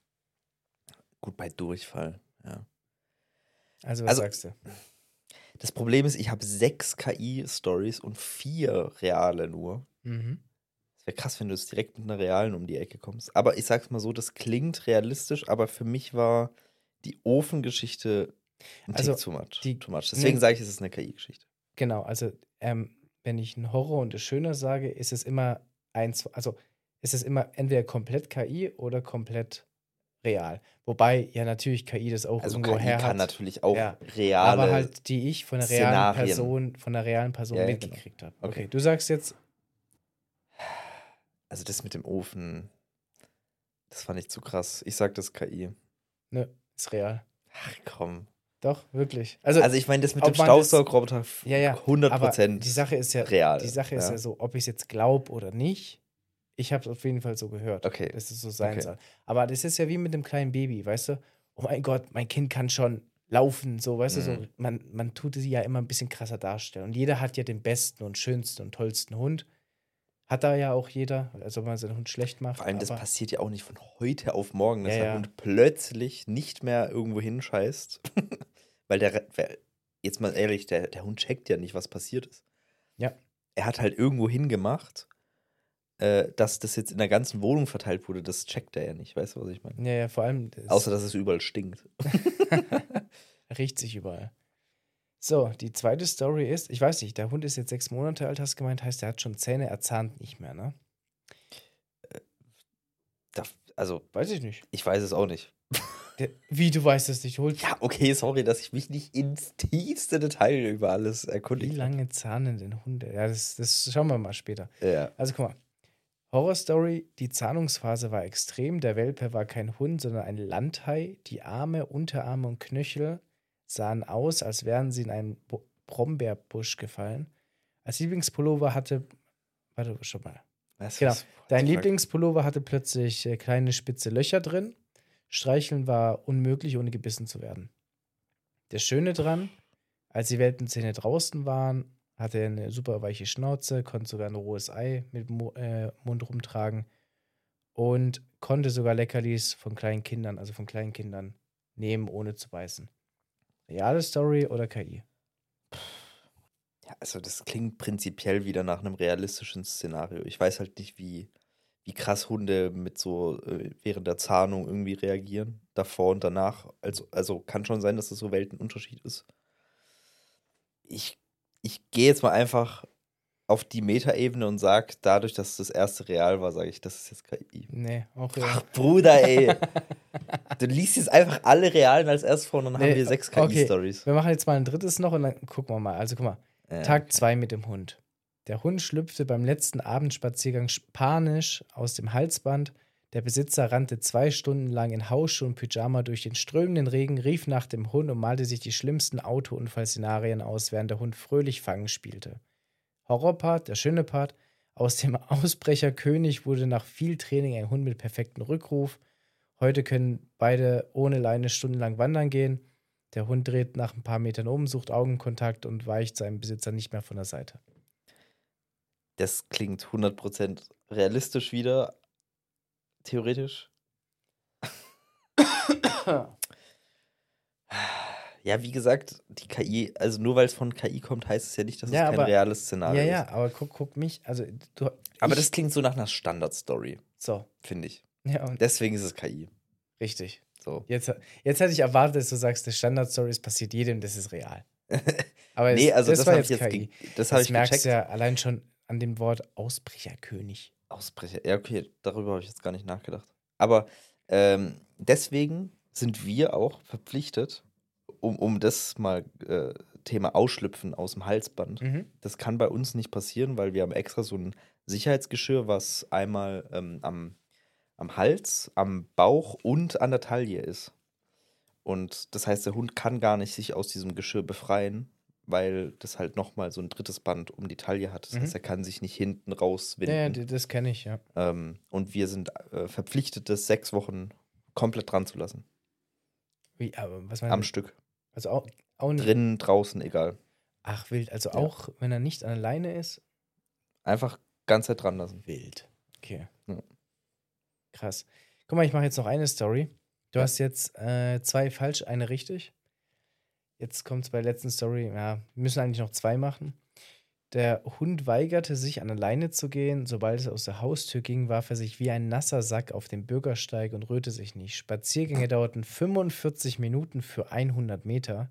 gut, bei Durchfall, ja. Also, was Also- sagst du? Das Problem ist, ich habe sechs K I-Stories und vier reale nur. Mhm. Es wäre krass, wenn du jetzt direkt mit einer realen um die Ecke kommst. Aber ich sag's mal so, das klingt realistisch, aber für mich war die Ofengeschichte ein Also, Tick too much. die- too much. Deswegen nee. sage ich, es ist eine K I-Geschichte. Genau, also ähm, wenn ich ein Horror und das Schöne sage, ist es immer eins, also ist es immer entweder komplett K I oder komplett real. Wobei ja natürlich K I das auch Also irgendwo K I her kann hat, natürlich auch Ja, reale. aber halt die ich von der realen Szenarien. Person, von der realen Person Ja, ja, mitgekriegt habe. Okay. Okay. Du sagst jetzt, Also das mit dem Ofen, das fand ich zu krass. Ich sag das K I. ne, ist real. Ach komm. Doch, wirklich. Also, Also ich meine, das mit ob dem man das- Staubsaugroboter ja, ja, hundert aber Prozent die Sache ist ja, real. die Sache ist ja, ja so, ob ich es jetzt glaube oder nicht, ich habe es auf jeden Fall so gehört, Okay. dass es so sein Okay. soll. Aber das ist ja wie mit dem kleinen Baby, weißt du? Oh mein Gott, mein Kind kann schon laufen, so, weißt du, so, Mhm. man, man tut sie ja immer ein bisschen krasser darstellen. Und jeder hat ja den besten und schönsten und tollsten Hund. Hat da ja auch jeder, als ob man seinen Hund schlecht macht. Vor allem, das aber- passiert ja auch nicht von heute auf morgen, dass Ja, der ja. Hund plötzlich nicht mehr irgendwo hinscheißt. Weil der, wer- jetzt mal ehrlich, der, der Hund checkt ja nicht, was passiert ist. Ja. Er hat halt irgendwo hingemacht, äh, dass das jetzt in der ganzen Wohnung verteilt wurde. Das checkt er ja nicht, weißt du, was ich meine? Ja, ja, vor allem. das- Außer, dass es überall stinkt. riecht sich überall. So, die zweite Story ist, ich weiß nicht, der Hund ist jetzt sechs Monate alt, hast du gemeint, heißt, er hat schon Zähne, er zahnt nicht mehr, ne? Da, also, Weiß ich nicht. ich weiß es auch nicht. Der, wie, du weißt es nicht, holt. Ja, okay, sorry, dass ich mich nicht ins tiefste Detail über alles Wie erkundigt lange zahnen denn Hunde? Ja, das, das schauen wir mal später. habe. Ja. Also guck mal. Horrorstory, die Zahnungsphase war extrem. Der Welpe war kein Hund, sondern ein Landhai. Die Arme, Unterarme und Knöchel sahen aus, als wären sie in einen Bo- Brombeerbusch gefallen. Als Lieblingspullover hatte. Warte, schon mal. Weißt du Genau. was? Dein What the fuck? Lieblingspullover hatte plötzlich äh, kleine spitze Löcher drin. Streicheln war unmöglich, ohne gebissen zu werden. Das Schöne dran, als die Welpenzähne draußen waren, hatte er eine super weiche Schnauze, konnte sogar ein rohes Ei mit dem Mu- äh, Mund rumtragen und konnte sogar Leckerlis von kleinen Kindern, also von kleinen Kindern, nehmen, ohne zu beißen. Reale Story oder K I? Ja, also das klingt prinzipiell wieder nach einem realistischen Szenario. Ich weiß halt nicht, wie, wie krass Hunde mit so äh, während der Zahnung irgendwie reagieren, davor und danach. Also, also kann schon sein, dass das so Weltenunterschied ist. Ich, ich gehe jetzt mal einfach auf die Metaebene und sage, dadurch, dass das erste real war, sage ich, das ist jetzt K I. Nee, auch real. Ach, Bruder, ey. Du liest jetzt einfach alle realen als erstes vor und dann Nee, haben wir sechs K I-Stories. Okay, wir machen jetzt mal ein drittes noch und dann gucken wir mal. Also guck mal, Ja, Tag okay. zwei mit dem Hund. Der Hund schlüpfte beim letzten Abendspaziergang panisch aus dem Halsband. Der Besitzer rannte zwei Stunden lang in Hausschuhen und Pyjama durch den strömenden Regen, rief nach dem Hund und malte sich die schlimmsten Autounfallszenarien aus, während der Hund fröhlich Fangen spielte. Horrorpart, der schöne Part. Aus dem Ausbrecherkönig wurde nach viel Training ein Hund mit perfektem Rückruf. Heute können beide ohne Leine stundenlang wandern gehen. Der Hund dreht nach ein paar Metern um, sucht Augenkontakt und weicht seinem Besitzer nicht mehr von der Seite. Das klingt hundert Prozent realistisch wieder, theoretisch. Ja, wie gesagt, die K I, also nur weil es von K I kommt, heißt es ja nicht, dass Ja, es kein aber- reales Szenario Ja, ist. ja, aber guck, guck mich. Also, du, Aber ich, das klingt so nach einer Standardstory, So. finde ich. Ja, und Deswegen ist es K I. richtig. So. Jetzt, jetzt hätte ich erwartet, dass du sagst, die Standard-Story ist passiert jedem, das ist real. Aber Nee, es, also das, das war habe jetzt ich jetzt K I. ge- das habe Das ich merkst gecheckt. du ja allein schon an dem Wort Ausbrecherkönig. Ausbrecher. Ja, okay, darüber habe ich jetzt gar nicht nachgedacht. Aber ähm, deswegen sind wir auch verpflichtet, um, um das mal äh, Thema Ausschlüpfen aus dem Halsband. Mhm. Das kann bei uns nicht passieren, weil wir haben extra so ein Sicherheitsgeschirr, was einmal ähm, am, am Hals, am Bauch und an der Taille ist. Und das heißt, der Hund kann gar nicht sich aus diesem Geschirr befreien, weil das halt nochmal so ein drittes Band um die Taille hat. Das Mhm. heißt, er kann sich nicht hinten rauswinden. Ja, ja, d- das kenne ich, ja. Ähm, und wir sind äh, verpflichtet, das sechs Wochen komplett dran zu lassen. Wie, aber was Am meinst du? Stück. Also auch, auch nicht. Drinnen, draußen, egal. Ach, wild. Also Ja. auch, wenn er nicht an der Leine ist? Einfach ganz Zeit dran lassen. Wild. Okay. Ja. Krass. Guck mal, ich mache jetzt noch eine Story. Du Ja. hast jetzt äh, zwei falsch, eine richtig. Jetzt kommt es bei der letzten Story. Ja, wir müssen eigentlich noch zwei machen. Der Hund weigerte sich, an der Leine zu gehen. Sobald es aus der Haustür ging, warf er sich wie ein nasser Sack auf den Bürgersteig und rührte sich nicht. Spaziergänge dauerten fünfundvierzig Minuten für hundert Meter.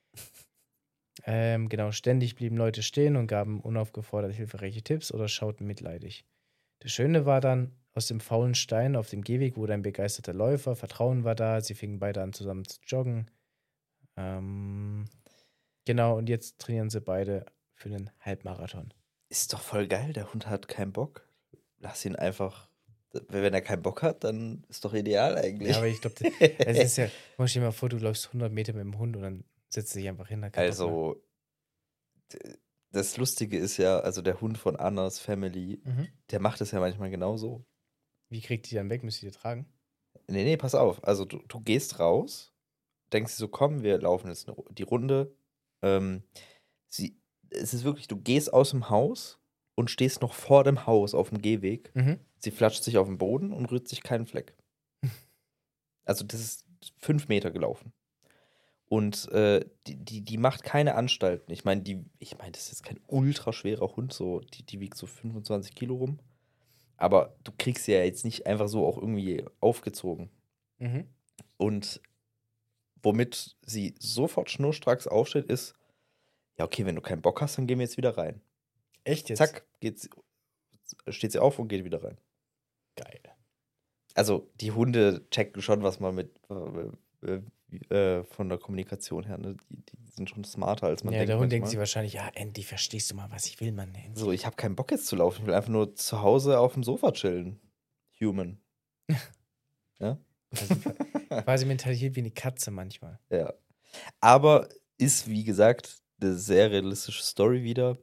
Ähm, genau, ständig blieben Leute stehen und gaben unaufgefordert hilfreiche Tipps oder schauten mitleidig. Das Schöne war dann, aus dem faulen Stein auf dem Gehweg wurde ein begeisterter Läufer, Vertrauen war da, sie fingen beide an zusammen zu joggen. Ähm, genau, und jetzt trainieren sie beide für den Halbmarathon. Ist doch voll geil, der Hund hat keinen Bock. Lass ihn einfach. Wenn er keinen Bock hat, dann ist doch ideal eigentlich. Ja, aber ich glaube, es ist ja, stell dir mal vor, du läufst hundert Meter mit dem Hund und dann setzt du dich einfach hin. da kein Bock mehr. Also, d- das Lustige ist ja, also der Hund von Annas Family, Mhm. der macht es ja manchmal genauso. Wie kriegt die dann weg? Müsst ihr die tragen? Nee, nee, pass auf. Also du, du gehst raus, denkst dir so, komm, wir laufen jetzt eine, Ru- die Runde. Ähm, sie, es ist wirklich, du gehst aus dem Haus und stehst noch vor dem Haus auf dem Gehweg. Mhm. Sie flatscht sich auf den Boden und rührt sich keinen Fleck. Also das ist fünf Meter gelaufen. Und äh, die, die, die macht keine Anstalten. Ich meine, die, ich meine, das ist jetzt kein ultra schwerer Hund, so, die, die wiegt so fünfundzwanzig Kilo rum. Aber du kriegst sie ja jetzt nicht einfach so auch irgendwie aufgezogen. Mhm. Und womit sie sofort schnurstracks aufsteht, ist, ja, okay, wenn du keinen Bock hast, dann gehen wir jetzt wieder rein. Echt jetzt? Zack, geht sie, steht sie auf und geht wieder rein. Geil. Also, die Hunde checken schon, was man mit äh, äh, von der Kommunikation her, ne? Die, die sind schon smarter, als man Ja, denkt. der Hund denkt manchmal. sich wahrscheinlich, ja, endlich verstehst du mal, was ich will, Mann. Endlich. So, ich habe keinen Bock jetzt zu laufen. Ich will einfach nur zu Hause auf dem Sofa chillen. Human. Ja? Also, quasi mentalisiert wie eine Katze manchmal. Ja. Aber ist, wie gesagt, eine sehr realistische Story wieder.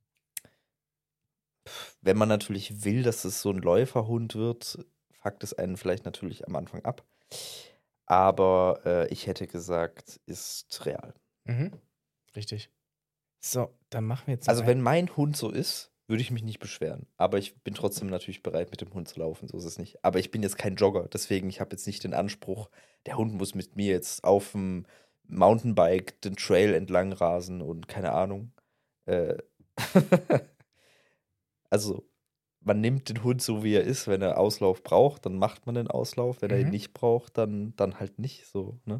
Pff, Wenn man natürlich will, dass es so ein Läuferhund wird, fuckt es einen vielleicht natürlich am Anfang ab. Aber äh, ich hätte gesagt, ist real. Mhm. Richtig. So, dann machen wir jetzt Also noch wenn mein Hund so ist, würde ich mich nicht beschweren. Aber ich bin trotzdem natürlich bereit, mit dem Hund zu laufen. So ist es nicht. Aber ich bin jetzt kein Jogger. Deswegen, ich habe jetzt nicht den Anspruch, der Hund muss mit mir jetzt auf dem Mountainbike den Trail entlang rasen und keine Ahnung. Äh, also, man nimmt den Hund so, wie er ist. Wenn er Auslauf braucht, dann macht man den Auslauf. Wenn er ihn Mhm. nicht braucht, dann, dann halt nicht so, ne?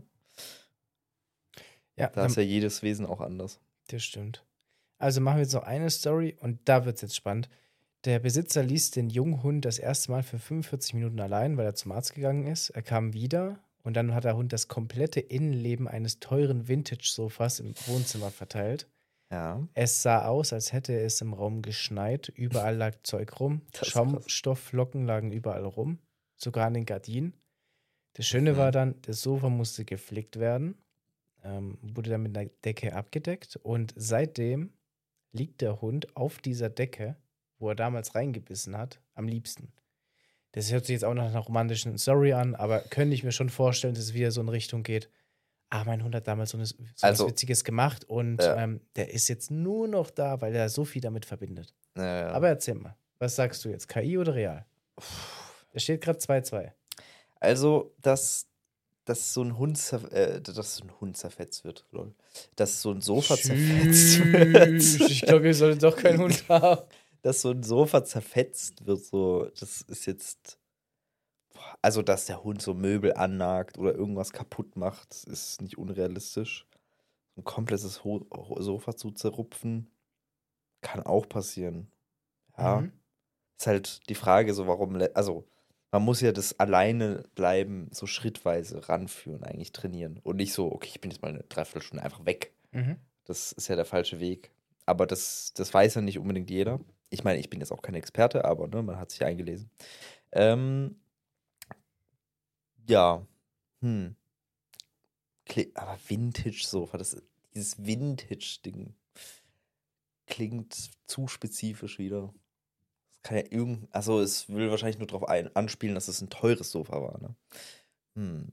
Ja, Da dann, ist ja jedes Wesen auch anders. das stimmt. Also machen wir jetzt noch eine Story und da wird es jetzt spannend. Der Besitzer ließ den jungen Hund das erste Mal für fünfundvierzig Minuten allein, weil er zum Arzt gegangen ist. Er kam wieder und dann hat der Hund das komplette Innenleben eines teuren Vintage-Sofas im Wohnzimmer verteilt. Ja. Es sah aus, als hätte es im Raum geschneit. Überall lag Zeug rum. Das ist Schaumstoffflocken lagen überall rum. Sogar an den Gardinen. Das Schöne Mhm. war dann, das Sofa musste geflickt werden. Ähm, wurde dann mit einer Decke abgedeckt. Und seitdem liegt der Hund auf dieser Decke, wo er damals reingebissen hat, am liebsten. Das hört sich jetzt auch nach einer romantischen Story an, aber könnte ich mir schon vorstellen, dass es wieder so in Richtung geht. Ah, mein Hund hat damals so, eine, so Also, was Witziges gemacht und ja. ähm, der ist jetzt nur noch da, weil er so viel damit verbindet. Ja, ja. Aber erzähl mal, was sagst du jetzt, K I oder real? Da steht gerade zwei zwei. Also, dass, dass so ein Hund, zer- äh, dass so ein Hund zerfetzt wird, lol. Dass so ein Sofa zerfetzt wird. Ich glaube, wir sollten doch keinen Hund haben. Dass so ein Sofa zerfetzt wird, so, das ist jetzt. boah, Also, dass der Hund so Möbel annagt oder irgendwas kaputt macht, ist nicht unrealistisch. Ein komplettes Ho Ho- Sofa zu zerrupfen, kann auch passieren. Ja. Mhm. Ist halt die Frage, so warum, lä- also man muss ja das alleine bleiben, so schrittweise ranführen, eigentlich trainieren. Und nicht so, okay, ich bin jetzt mal eine Dreiviertelstunde einfach weg. Mhm. Das ist ja der falsche Weg. Aber das, das weiß ja nicht unbedingt jeder. Ich meine, ich bin jetzt auch kein Experte, aber ne, man hat sich eingelesen. Ähm, ja. Hm. Kli- Aber Vintage-Sofa, das, dieses Vintage-Ding klingt zu spezifisch wieder. Das kann ja irgend, also es will wahrscheinlich nur darauf ein, anspielen, dass es ein teures Sofa war, ne? Hm.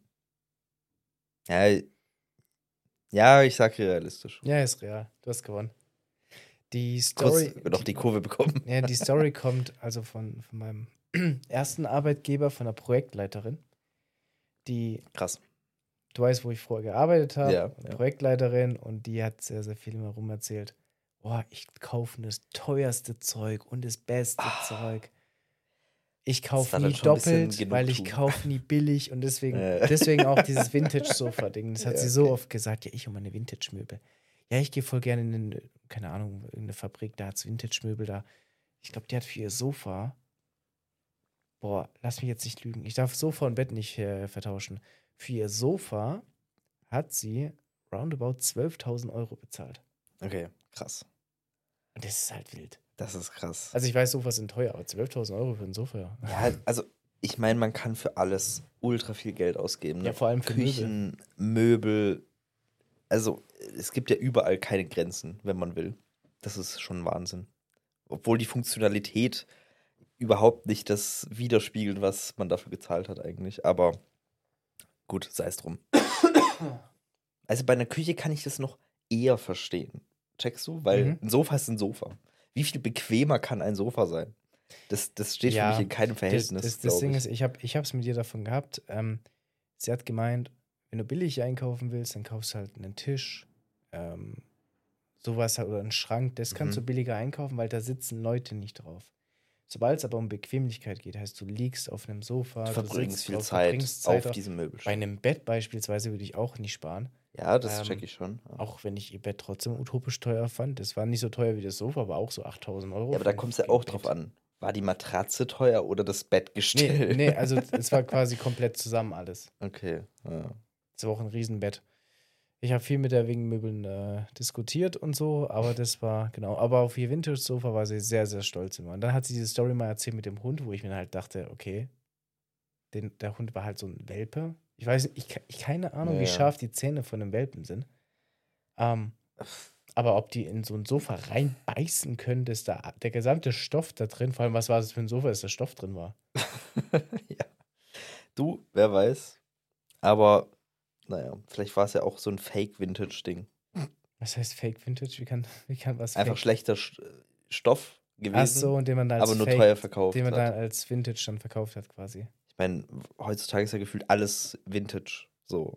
Ja, ja, ich sag realistisch. Ja, ist real. Du hast gewonnen. Die Kurz Story. noch die Kurve bekommen. Ja, die Story kommt also von, von meinem ersten Arbeitgeber, von der Projektleiterin, die, Krass. du weißt, wo ich vorher gearbeitet habe, Ja, ja. Projektleiterin, und die hat sehr, sehr viel herum erzählt. Boah, ich kaufe das teuerste Zeug und das beste Zeug. Ich Das kaufe war nie dann schon ein bisschen doppelt, weil ich Genugtuung. kaufe nie billig und deswegen, Äh. deswegen auch dieses Vintage-Sofa-Ding. Das hat Ja, sie so okay. oft gesagt, ja, ich und meine Vintage-Möbel. Ja, ich gehe voll gerne in, eine, keine Ahnung, irgendeine Fabrik, da hat es Vintage-Möbel da. Ich glaube, die hat für ihr Sofa, boah, lass mich jetzt nicht lügen, ich darf Sofa und Bett nicht äh, vertauschen. Für ihr Sofa hat sie roundabout zwölftausend Euro bezahlt. Okay, krass. Und das ist halt wild. Das ist krass. Also ich weiß, Sofas sind teuer, aber zwölftausend Euro für ein Sofa. Ja, also ich meine, man kann für alles ultra viel Geld ausgeben. Ne? Ja, vor allem für Möbel. Küchen, Möbel. Also es gibt ja überall keine Grenzen, wenn man will. Das ist schon Wahnsinn. Obwohl die Funktionalität überhaupt nicht das widerspiegelt, was man dafür gezahlt hat eigentlich. Aber gut, sei es drum. Also bei einer Küche kann ich das noch eher verstehen. Checkst du? Weil Mhm. ein Sofa ist ein Sofa. Wie viel bequemer kann ein Sofa sein? Das, das steht Ja, für mich in keinem Das, Verhältnis, das, das glaube Ding ich. ist, ich habe ich es mit ihr davon gehabt. Ähm, sie hat gemeint, wenn du billig einkaufen willst, dann kaufst du halt einen Tisch, ähm, sowas halt, oder einen Schrank. Das kannst Mhm. du billiger einkaufen, weil da sitzen Leute nicht drauf. Sobald es aber um Bequemlichkeit geht, heißt, du liegst auf einem Sofa, Du verbringst sitzt viel drauf, Zeit verbringst Zeit auf drauf. diesem Bei Möbelstück. einem Bett beispielsweise würde ich auch nicht sparen. Ja, das Ähm, check ich schon. Ja. Auch wenn ich ihr Bett trotzdem utopisch teuer fand. Das war nicht so teuer wie das Sofa, aber auch so achttausend Euro. Ja, aber da für ein- kommt es ja für ein auch drauf Bett. an. War die Matratze teuer oder das Bettgestell? Nee, nee, also es war quasi komplett zusammen alles. Okay, ja. Es war auch ein Riesenbett. Ich habe viel mit der wegen Möbeln äh, diskutiert und so, aber das war, genau, aber auf ihr Vintage-Sofa war sie sehr, sehr stolz immer. Und dann hat sie diese Story mal erzählt mit dem Hund, wo ich mir halt dachte, okay, den, der Hund war halt so ein Welpe. Ich weiß nicht, ich, ich keine Ahnung, wie Ja. scharf die Zähne von einem Welpen sind. Ähm, aber ob die in so ein Sofa reinbeißen können, dass da der gesamte Stoff da drin, vor allem, was war das für ein Sofa, dass der Stoff drin war? Ja. Du, wer weiß. Aber, naja, vielleicht war es ja auch so ein Fake-Vintage-Ding. Was heißt Fake Vintage? Wie kann, wie kann was Einfach Fake? schlechter St- Stoff gewesen, Ach so, und den man da als aber nur Fake, teuer verkauft den man dann hat. als Vintage dann verkauft hat quasi. Ich meine, heutzutage ist ja gefühlt alles Vintage. So.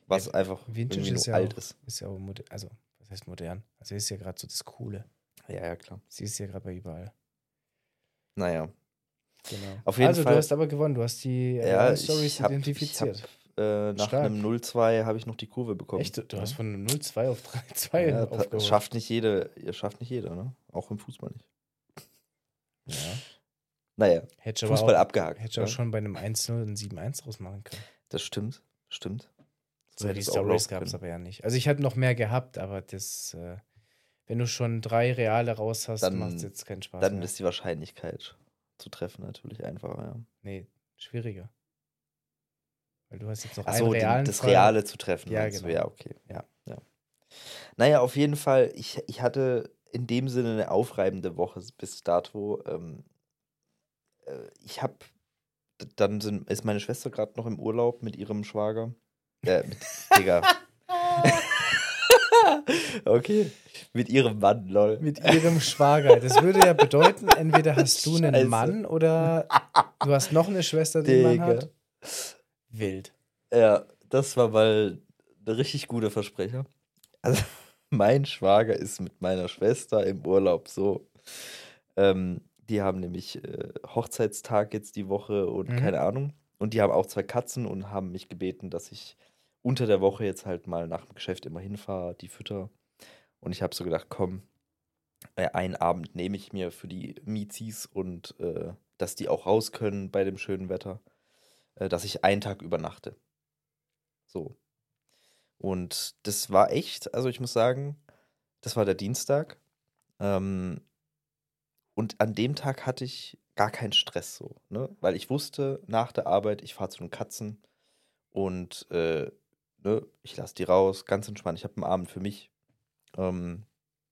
was Ja, einfach Vintage irgendwie ist nur ja alt auch, ist. ist ja auch modern. Also, was heißt modern? Also, ist ja gerade so das Coole. Ja, ja, klar. Sie ist ja gerade bei überall. Naja, Genau. auf jeden Also, Fall. du hast aber gewonnen. Du hast die Ja, Real-Stories ich habe ich hab, identifiziert. äh, nach Stark. einem null zwei habe ich noch die Kurve bekommen. Echt? Du, du ja. hast von einem null zwei auf drei zwei Ja, pa- aufgeholt. schafft nicht jede, ihr schafft nicht jeder, ne? Auch im Fußball nicht. Ja. Naja, Hätte aber Fußball auch, abgehakt. hätte auch Ja? schon bei einem eins null ein sieben eins draus machen können. Das stimmt, stimmt. So hätte die es auch Stories laufen gab es können. aber ja nicht. Also ich hatte noch mehr gehabt, aber das, äh, wenn du schon drei Reale raus hast, Dann- macht es jetzt keinen Spaß Dann mehr. ist die Wahrscheinlichkeit zu treffen natürlich einfacher, ja. Nee, schwieriger. Weil du hast jetzt noch einen Achso, realen das Fall. Reale zu treffen, Ja, meinst genau. du? Ja, okay. Ja. ja. Naja, auf jeden Fall, ich, ich hatte in dem Sinne eine aufreibende Woche bis dato. Ähm, äh, ich habe, dann sind, ist meine Schwester gerade noch im Urlaub mit ihrem Schwager. Äh, mit, Digga. Okay, mit ihrem Mann, lol. Mit ihrem Schwager. Das würde ja bedeuten, entweder hast du einen Scheiße. Mann oder du hast noch eine Schwester, die einen Mann Digga. hat. Wild. Ja, das war mal ein richtig guter Versprecher. Also, mein Schwager ist mit meiner Schwester im Urlaub so. Ähm, die haben nämlich äh, Hochzeitstag jetzt die Woche und Mhm. keine Ahnung. Und die haben auch zwei Katzen und haben mich gebeten, dass ich unter der Woche jetzt halt mal nach dem Geschäft immer hinfahre, die fütter. Und ich habe so gedacht, komm, äh, einen Abend nehme ich mir für die Mizis und äh, dass die auch raus können bei dem schönen Wetter, äh, dass ich einen Tag übernachte. So. Und das war echt, also ich muss sagen, das war der Dienstag. Ähm, und an dem Tag hatte ich gar keinen Stress so, ne? Weil ich wusste, nach der Arbeit, ich fahre zu den Katzen und äh, ne, ich lasse die raus, ganz entspannt. Ich habe einen Abend für mich ähm,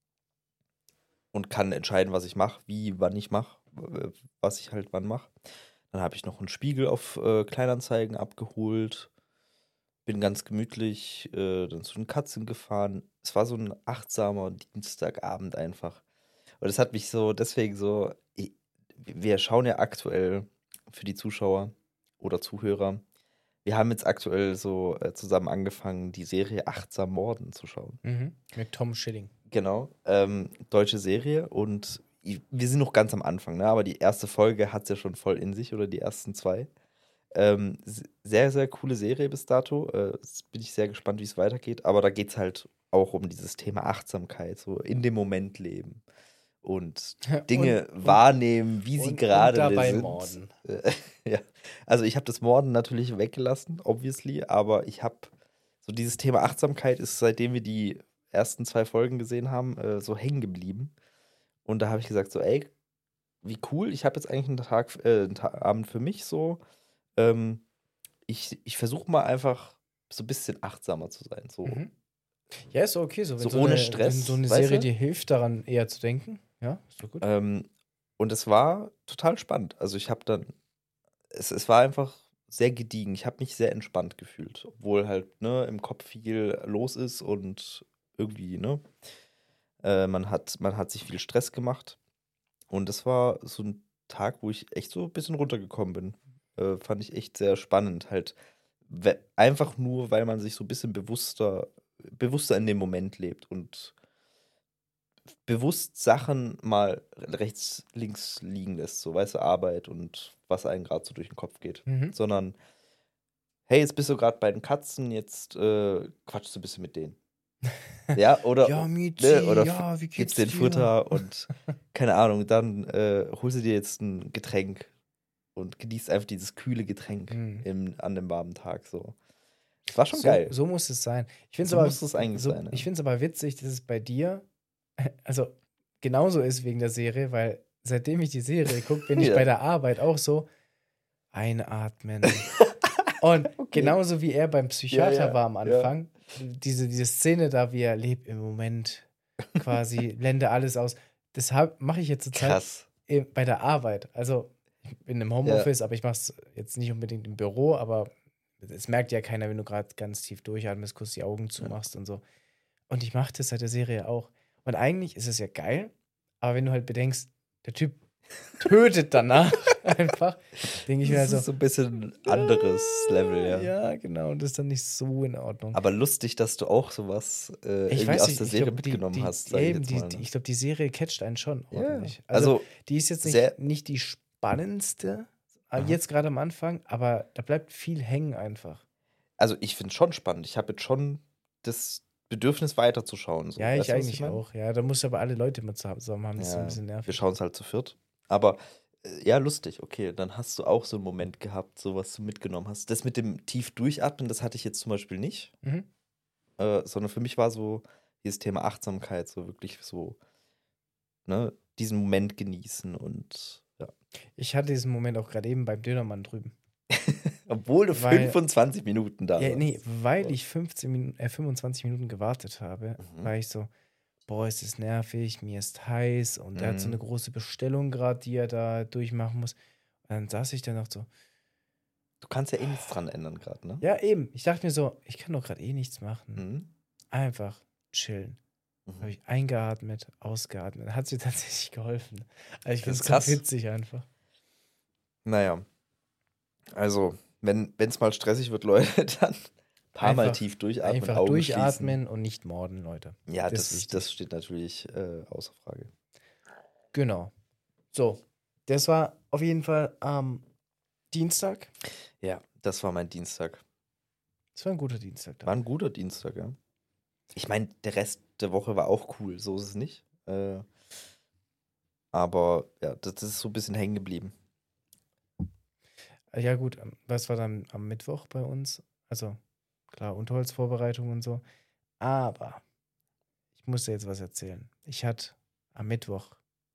und kann entscheiden, was ich mache, wie, wann ich mache, was ich halt wann mache. Dann habe ich noch einen Spiegel auf äh, Kleinanzeigen abgeholt. Bin ganz gemütlich äh, dann zu den Katzen gefahren. Es war so ein achtsamer Dienstagabend einfach. Und es hat mich so, deswegen so, ich, wir schauen ja aktuell für die Zuschauer oder Zuhörer, wir haben jetzt aktuell so äh, zusammen angefangen, die Serie Achtsam Morden zu schauen. Mhm. Mit Tom Schilling. Genau, ähm, deutsche Serie und ich, wir sind noch ganz am Anfang, ne? Aber die erste Folge hat es ja schon voll in sich oder die ersten zwei. Ähm, s- sehr, sehr coole Serie bis dato. Äh, jetzt bin ich sehr gespannt, wie es weitergeht. Aber da geht es halt auch um dieses Thema Achtsamkeit, so in dem Moment leben und Dinge Und- wahrnehmen, wie sie und- gerade und dabei sind. morden. Äh, ja, also ich habe das Morden natürlich weggelassen, obviously, aber ich habe so dieses Thema Achtsamkeit ist, seitdem wir die ersten zwei Folgen gesehen haben, äh, so hängen geblieben. Und da habe ich gesagt so, ey, wie cool, ich habe jetzt eigentlich einen Tag, äh, einen Ta Abend für mich so. Ähm, ich ich versuche mal einfach so ein bisschen achtsamer zu sein. So. Mhm. Ja, ist doch okay so. Wenn So so, ohne eine, Stress, wenn so eine weißt Serie du? dir hilft, daran eher zu denken. Ja, ist doch gut. Ähm, und es war total spannend. Also ich habe dann, es, es war einfach sehr gediegen. Ich habe mich sehr entspannt gefühlt, obwohl halt ne, im Kopf viel los ist und irgendwie, ne, äh, man hat, man hat sich viel Stress gemacht. Und das war so ein Tag, wo ich echt so ein bisschen runtergekommen bin. Äh, fand ich echt sehr spannend. Halt we- einfach nur, weil man sich so ein bisschen bewusster, bewusster in dem Moment lebt und bewusst Sachen mal rechts, links liegen lässt, so weiße Arbeit und was einem gerade so durch den Kopf geht. Mhm. Sondern, hey, jetzt bist du gerade bei den Katzen, jetzt äh, quatschst du ein bisschen mit denen. Ja, oder, Ja, Miezi, ne, oder ja, f- wie geht's gibst denen dir? Futter und keine Ahnung, dann äh, holst du dir jetzt ein Getränk und genießt einfach dieses kühle Getränk Mhm. im, an dem warmen Tag. So. Das war schon so, geil. So muss es sein. Ich finde es So aber, muss es eigentlich so, sein, ja. ich find's aber witzig, dass es bei dir also genauso ist wegen der Serie, weil seitdem ich die Serie gucke, bin ich Ja. bei der Arbeit auch so einatmen. Und Okay. genauso wie er beim Psychiater Ja, ja, war am ja. Anfang, diese, diese Szene da, wie er lebt im Moment, quasi blende alles aus. Das mache ich jetzt zur Zeit Krass. eh, bei der Arbeit. Also ich bin im Homeoffice, aber ich mache es jetzt nicht unbedingt im Büro, aber es merkt ja keiner, wenn du gerade ganz tief durchatmest, kurz die Augen zumachst und so. Und ich mache das seit der Serie auch. Und eigentlich ist es ja geil, aber wenn du halt bedenkst, der Typ tötet danach einfach, denke ich mir Das also. ist so ein bisschen anderes Level, ja. Ja, genau, und das ist dann nicht so in Ordnung. Aber lustig, dass du auch sowas äh, Ich irgendwie weiß aus nicht, der ich Serie glaub, die- mitgenommen die, hast, sag ich eben, jetzt die, mal. die, Ne? ich glaube, die Serie catcht einen schon Ja, ordentlich. Also, also die ist jetzt nicht, sehr- nicht die spannendste, äh, Aha. jetzt gerade am Anfang, aber da bleibt viel hängen einfach. Also ich finde es schon spannend. Ich habe jetzt schon das Bedürfnis weiterzuschauen. So. Ja, Weißt ich du, was eigentlich meine? auch. Ja, da musst du aber alle Leute mit zusammen haben, das ist so ein Ja, bisschen wir nervig. schauen es halt zu viert. Aber äh, ja, lustig, okay. Dann hast du auch so einen Moment gehabt, so was du mitgenommen hast. Das mit dem tief durchatmen, das hatte ich jetzt zum Beispiel nicht. Mhm. Äh, sondern für mich war so dieses Thema Achtsamkeit, so wirklich so, ne, diesen Moment genießen und ja. Ich hatte diesen Moment auch gerade eben beim Dönermann drüben. Obwohl du Weil- fünfundzwanzig Minuten da Ja, warst. nee, weil ich fünfzehn Minuten, äh, fünfundzwanzig Minuten gewartet habe, Mhm. war ich so, boah, es ist nervig, mir ist heiß und er hat so Mhm. eine große Bestellung gerade, die er da durchmachen muss. Und dann saß ich da noch so, Du kannst ja eh nichts dran ändern gerade, ne? ja, eben. Ich dachte mir so, ich kann doch gerade eh nichts machen. Mhm. Einfach chillen. Mhm. Habe ich eingeatmet, ausgeatmet. Hat mir tatsächlich geholfen. Also ich Das finde ist es krass. krass witzig einfach. Naja. Also, wenn es mal stressig wird, Leute, dann ein paar Mal Einfach- tief durchatmen, Einfach Augen durchatmen und nicht morden, Leute. schließen. Ja, Das ist das, wichtig. das steht natürlich äh, außer Frage. Genau. So, das war auf jeden Fall am Dienstag. Ja, das war mein Dienstag. Das war ein guter Dienstag. War ein guter Dienstag, ja. Ich meine, der Rest der Woche war auch cool, so ist es nicht. Äh, aber ja, das, das ist so ein bisschen hängen geblieben. Ja, gut, ähm, was war dann am Mittwoch bei uns? Also, klar, Unterholzvorbereitung und so. Aber ich muss dir jetzt was erzählen. Ich hatte am Mittwoch,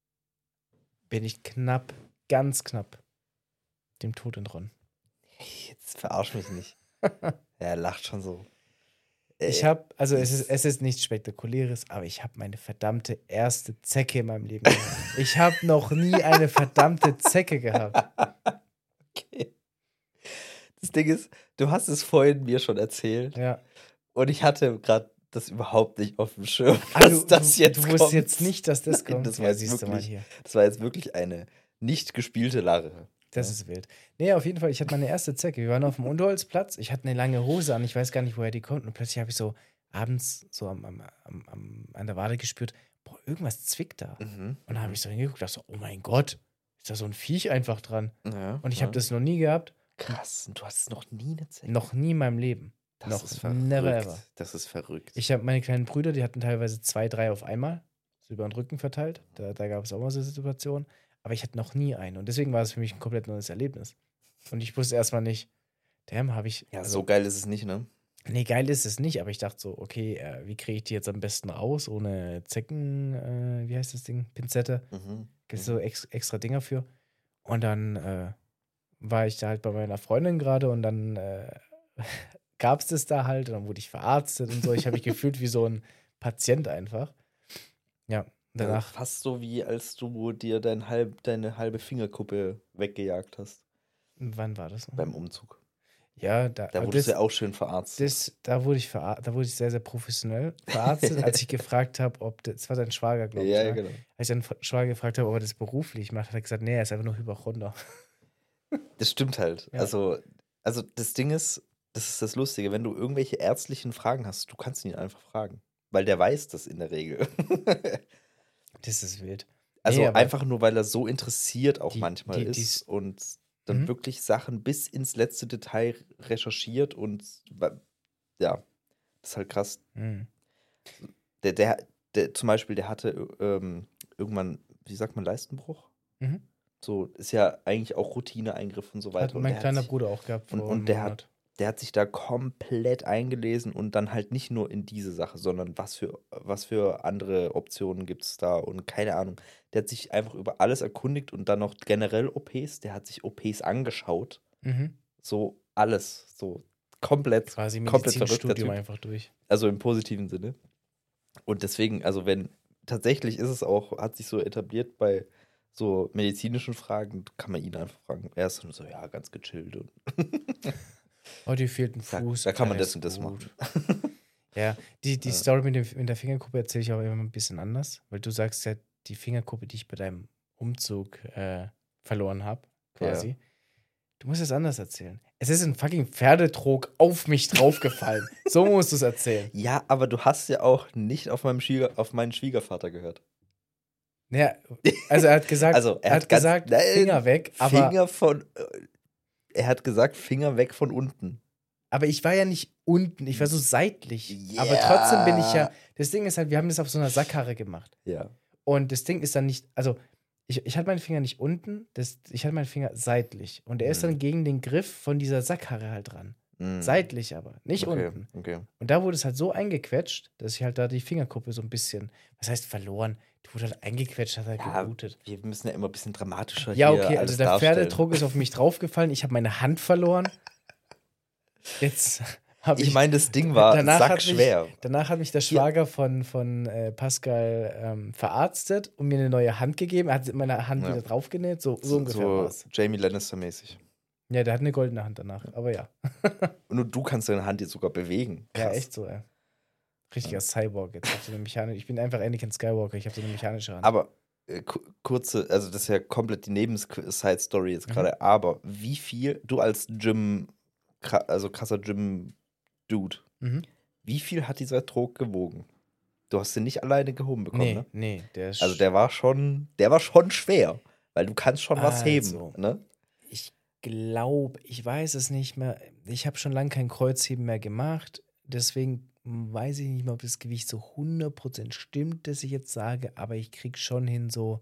bin ich knapp, ganz knapp, dem Tod entronnen. Hey, jetzt verarsch mich nicht. Er lacht schon so. Ich Äh, habe, also es ist- ist, es ist nichts Spektakuläres, aber ich habe meine verdammte erste Zecke in meinem Leben gehabt. Ich habe noch nie eine verdammte Zecke gehabt. Okay. Das Ding ist, du hast es vorhin mir schon erzählt Ja. und ich hatte gerade das überhaupt nicht auf dem Schirm, Ah, dass du, das du, jetzt du kommt. wusstest jetzt nicht, dass das Nein, kommt. das war Ja, jetzt siehst du mal wirklich- hier. Das war jetzt wirklich eine nicht gespielte Lache. Das Ja. ist wild. Nee, auf jeden Fall, ich hatte meine erste Zecke. Wir waren auf dem Unterholzplatz. Ich hatte eine lange Hose an. Ich weiß gar nicht, woher die kommt. Und plötzlich habe ich so abends so am, am, am, am, an der Wade gespürt, boah, irgendwas zwickt da. Mhm. Und dann habe ich so hingeguckt, dachte so, oh mein Gott, ist da so ein Viech einfach dran. Ja, Und ich ja. habe das noch nie gehabt. Krass, und du hast noch nie eine Zecke. Noch nie in meinem Leben. Das noch ist verrückt. never ever. Das ist verrückt. Ich habe meine kleinen Brüder, die hatten teilweise zwei, drei auf einmal, so über den Rücken verteilt. Da, da gab es auch mal so Situationen. Aber ich hatte noch nie einen. Und deswegen war es für mich ein komplett neues Erlebnis. Und ich wusste erstmal nicht, damn, habe ich. ja, also, so geil ist es nicht, ne? Nee, geil ist es nicht, aber ich dachte so, okay, äh, wie kriege ich die jetzt am besten raus, ohne Zecken, äh, wie heißt das Ding? Pinzette. Mhm. Gibt es so ex extra Dinger für. Und dann äh, war ich da halt bei meiner Freundin gerade und dann äh, gab es das da halt und dann wurde ich verarztet und so. Ich habe mich gefühlt wie so ein Patient einfach. Ja, und danach. Also fast so wie als du dir dein halb, deine halbe Fingerkuppe weggejagt hast Wann war das noch? beim Umzug. Ja, da, Da aber wurdest das, du ja auch schön verarztet. das, da wurde ich verar da wurde ich sehr, sehr professionell verarztet, als ich gefragt habe, ob das, das war dein Schwager, glaube ich. ja, ne? ja, genau. Als ich dann Schwager gefragt habe, ob er das beruflich macht, hat er gesagt, nee, er ist einfach nur Hypochonder. Das stimmt halt. Ja. Also, also das Ding ist, das ist das Lustige, wenn du irgendwelche ärztlichen Fragen hast, du kannst ihn einfach fragen. Weil der weiß das in der Regel. Das ist wild. Also Nee, aber einfach nur, weil er so interessiert auch die- manchmal die- die- ist und dann Mhm. wirklich Sachen bis ins letzte Detail recherchiert und wa- ja, das ist halt krass. Mhm. Der, der, der zum Beispiel, der hatte ähm, irgendwann, wie sagt man, Leistenbruch? Mhm. So, ist ja eigentlich auch Routineeingriff und so weiter. Hat und mein der kleiner hat sich, Bruder auch gehabt und- vor und einem der hat- Monat. der hat sich da komplett eingelesen und dann halt nicht nur in diese Sache, sondern was für, was für andere Optionen gibt es da und keine Ahnung. Der hat sich einfach über alles erkundigt und dann noch generell O Ps. Der hat sich O Ps angeschaut. Mhm. So alles. So komplett. Quasi komplett verrückter Medizinstudium Typ. einfach durch. Also im positiven Sinne. Und deswegen, also wenn, tatsächlich ist es auch, hat sich so etabliert bei so medizinischen Fragen, kann man ihn einfach fragen. Er ist dann so, ja, ganz gechillt. Und Oh, dir fehlt ein da, Fuß. da kann man ja, das ist und das gut. machen. Ja, die, die Ja. Story mit, dem, mit der Fingerkuppe erzähle ich auch immer ein bisschen anders, weil du sagst ja, die Fingerkuppe, die ich bei deinem Umzug äh, verloren habe, quasi. Ja. Du musst es anders erzählen. Es ist ein fucking Pferdetrog auf mich draufgefallen. So musst du es erzählen. Ja, aber du hast ja auch nicht auf, meinem Schwieger, auf meinen Schwiegervater gehört. Ja, also er hat gesagt, Also, er er hat hat ganz- gesagt, nein, Finger weg, aber, Finger von. äh, Er hat gesagt, Finger weg von unten. aber ich war ja nicht unten, ich war so seitlich. Ja. Aber trotzdem bin ich ja, das Ding ist halt, wir haben das auf so einer Sackkarre gemacht. Ja. Und das Ding ist dann nicht, also ich, ich hatte meinen Finger nicht unten, das, ich hatte meinen Finger seitlich. Und er ist Mhm. dann gegen den Griff von dieser Sackkarre halt dran. Mhm. Seitlich aber, nicht okay, unten. Okay. Und da wurde es halt so eingequetscht, dass ich halt da die Fingerkuppe so ein bisschen, was heißt verloren? Die wurde halt eingequetscht, hat halt Ja, geblutet. wir müssen ja immer ein bisschen dramatischer Ja, hier okay, alles also der darstellen. Pferdedruck ist auf mich draufgefallen, ich habe meine Hand verloren. Jetzt habe ich. Ich meine, das Ding war danach hat sackschwer. Mich, danach hat mich der Schwager von, von äh, Pascal ähm, verarztet und mir eine neue Hand gegeben. Er hat meine Hand Ja. wieder draufgenäht, so, so So, ungefähr so war's. Jamie Lannister-mäßig. Ja, der hat eine goldene Hand danach, aber ja. Und nur du kannst deine Hand jetzt sogar bewegen. Ja, Krass. echt so, ey. Richtiger Cyborg. Jetzt hab ich so eine mechanische. Ich bin einfach Anakin Skywalker, ich habe so eine mechanische Hand. Aber äh, ku- kurze, also das ist ja komplett die Nebens-Side-Story jetzt Mhm. gerade, aber wie viel, du als Gym, kra- also krasser Gym-Dude, Mhm. wie viel hat dieser Trog gewogen? Du hast den nicht alleine gehoben bekommen, Nee, ne? nee, der ist. Also der war schon, der war schon schwer, weil du kannst schon was Also. heben, ne? Ich glaube, ich weiß es nicht mehr. Ich habe schon lange kein Kreuzheben mehr gemacht. Deswegen weiß ich nicht mehr, ob das Gewicht so hundert Prozent stimmt, das ich jetzt sage. Aber ich kriege schon hin, so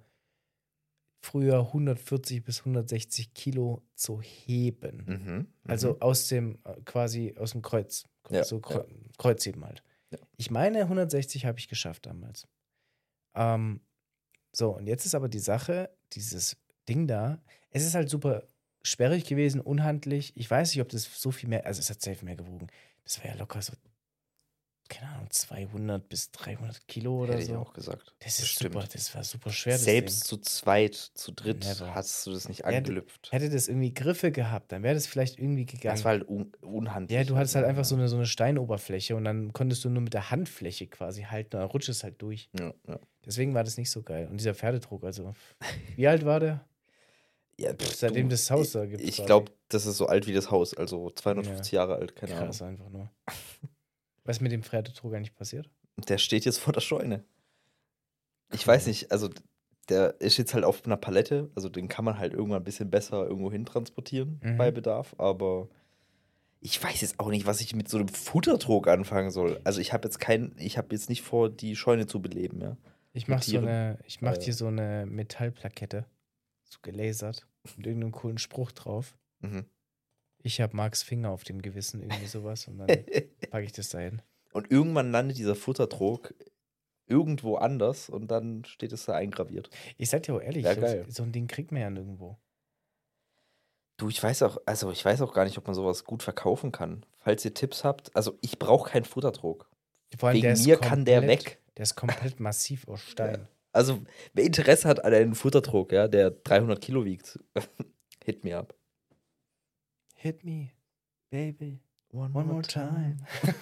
früher hundertvierzig bis hundertsechzig Kilo zu heben. Mhm. Also aus dem, äh, quasi aus dem Kreuz. Ja, so Kreu- Kreuzheben halt. Ja. Ich meine, hundertsechzig habe ich geschafft damals. Ähm, so, und jetzt ist aber die Sache, dieses Ding da, es ist halt super sperrig gewesen, unhandlich. Ich weiß nicht, ob das so viel mehr, also es hat safe mehr gewogen. Das war ja locker so, keine Ahnung, zweihundert bis dreihundert Kilo oder Hätte ich so. auch gesagt. Das ist Bestimmt. super, das war super schwer. Das Selbst Ding. zu zweit, zu dritt Never. hast du das nicht Ja, angelüpft. Hätte das irgendwie Griffe gehabt, dann wäre das vielleicht irgendwie gegangen. Das war halt un unhandlich. Ja, du hattest halt also, einfach so eine, so eine Steinoberfläche und dann konntest du nur mit der Handfläche quasi halten und dann rutscht es halt durch. Ja, ja. Deswegen war das nicht so geil. Und dieser Pferdedruck, also, wie alt war der? Ja, pff, Seitdem du, das Haus da gibt. Ich glaube, das ist so alt wie das Haus, also zweihundertfünfzig Ja. Jahre alt, keine Krass, Ahnung. einfach nur. Was ist mit dem Pferdedruck eigentlich passiert? Der steht jetzt vor der Scheune. Ich weiß nicht, also der ist jetzt halt auf einer Palette, also den kann man halt irgendwann ein bisschen besser irgendwo hin transportieren Mhm. bei Bedarf, aber ich weiß jetzt auch nicht, was ich mit so einem Futtertrog anfangen soll. Also ich habe jetzt kein, ich habe jetzt nicht vor, die Scheune zu beleben, ja. Ich mach so Tieren. eine, ich mach Äh. hier so eine Metallplakette, so gelasert, mit irgendeinem coolen Spruch drauf. Mhm. Ich habe Marks Finger auf dem Gewissen, irgendwie sowas, und dann packe ich das da hin. Und irgendwann landet dieser Futtertrog irgendwo anders und dann steht es da eingraviert. Ich sag dir auch ehrlich, Ja, so, geil. so ein Ding kriegt man ja nirgendwo. Du, ich weiß auch, also ich weiß auch gar nicht, ob man sowas gut verkaufen kann. Falls ihr Tipps habt, also ich brauche keinen Futtertrog. Vor allem, Wegen der ist mir kann der komplett- weg. Der ist komplett massiv aus Stein. Also, wer Interesse hat an einem Futtertrog, ja, der dreihundert Kilo wiegt, hit me up. Hit me, baby, One, one more time.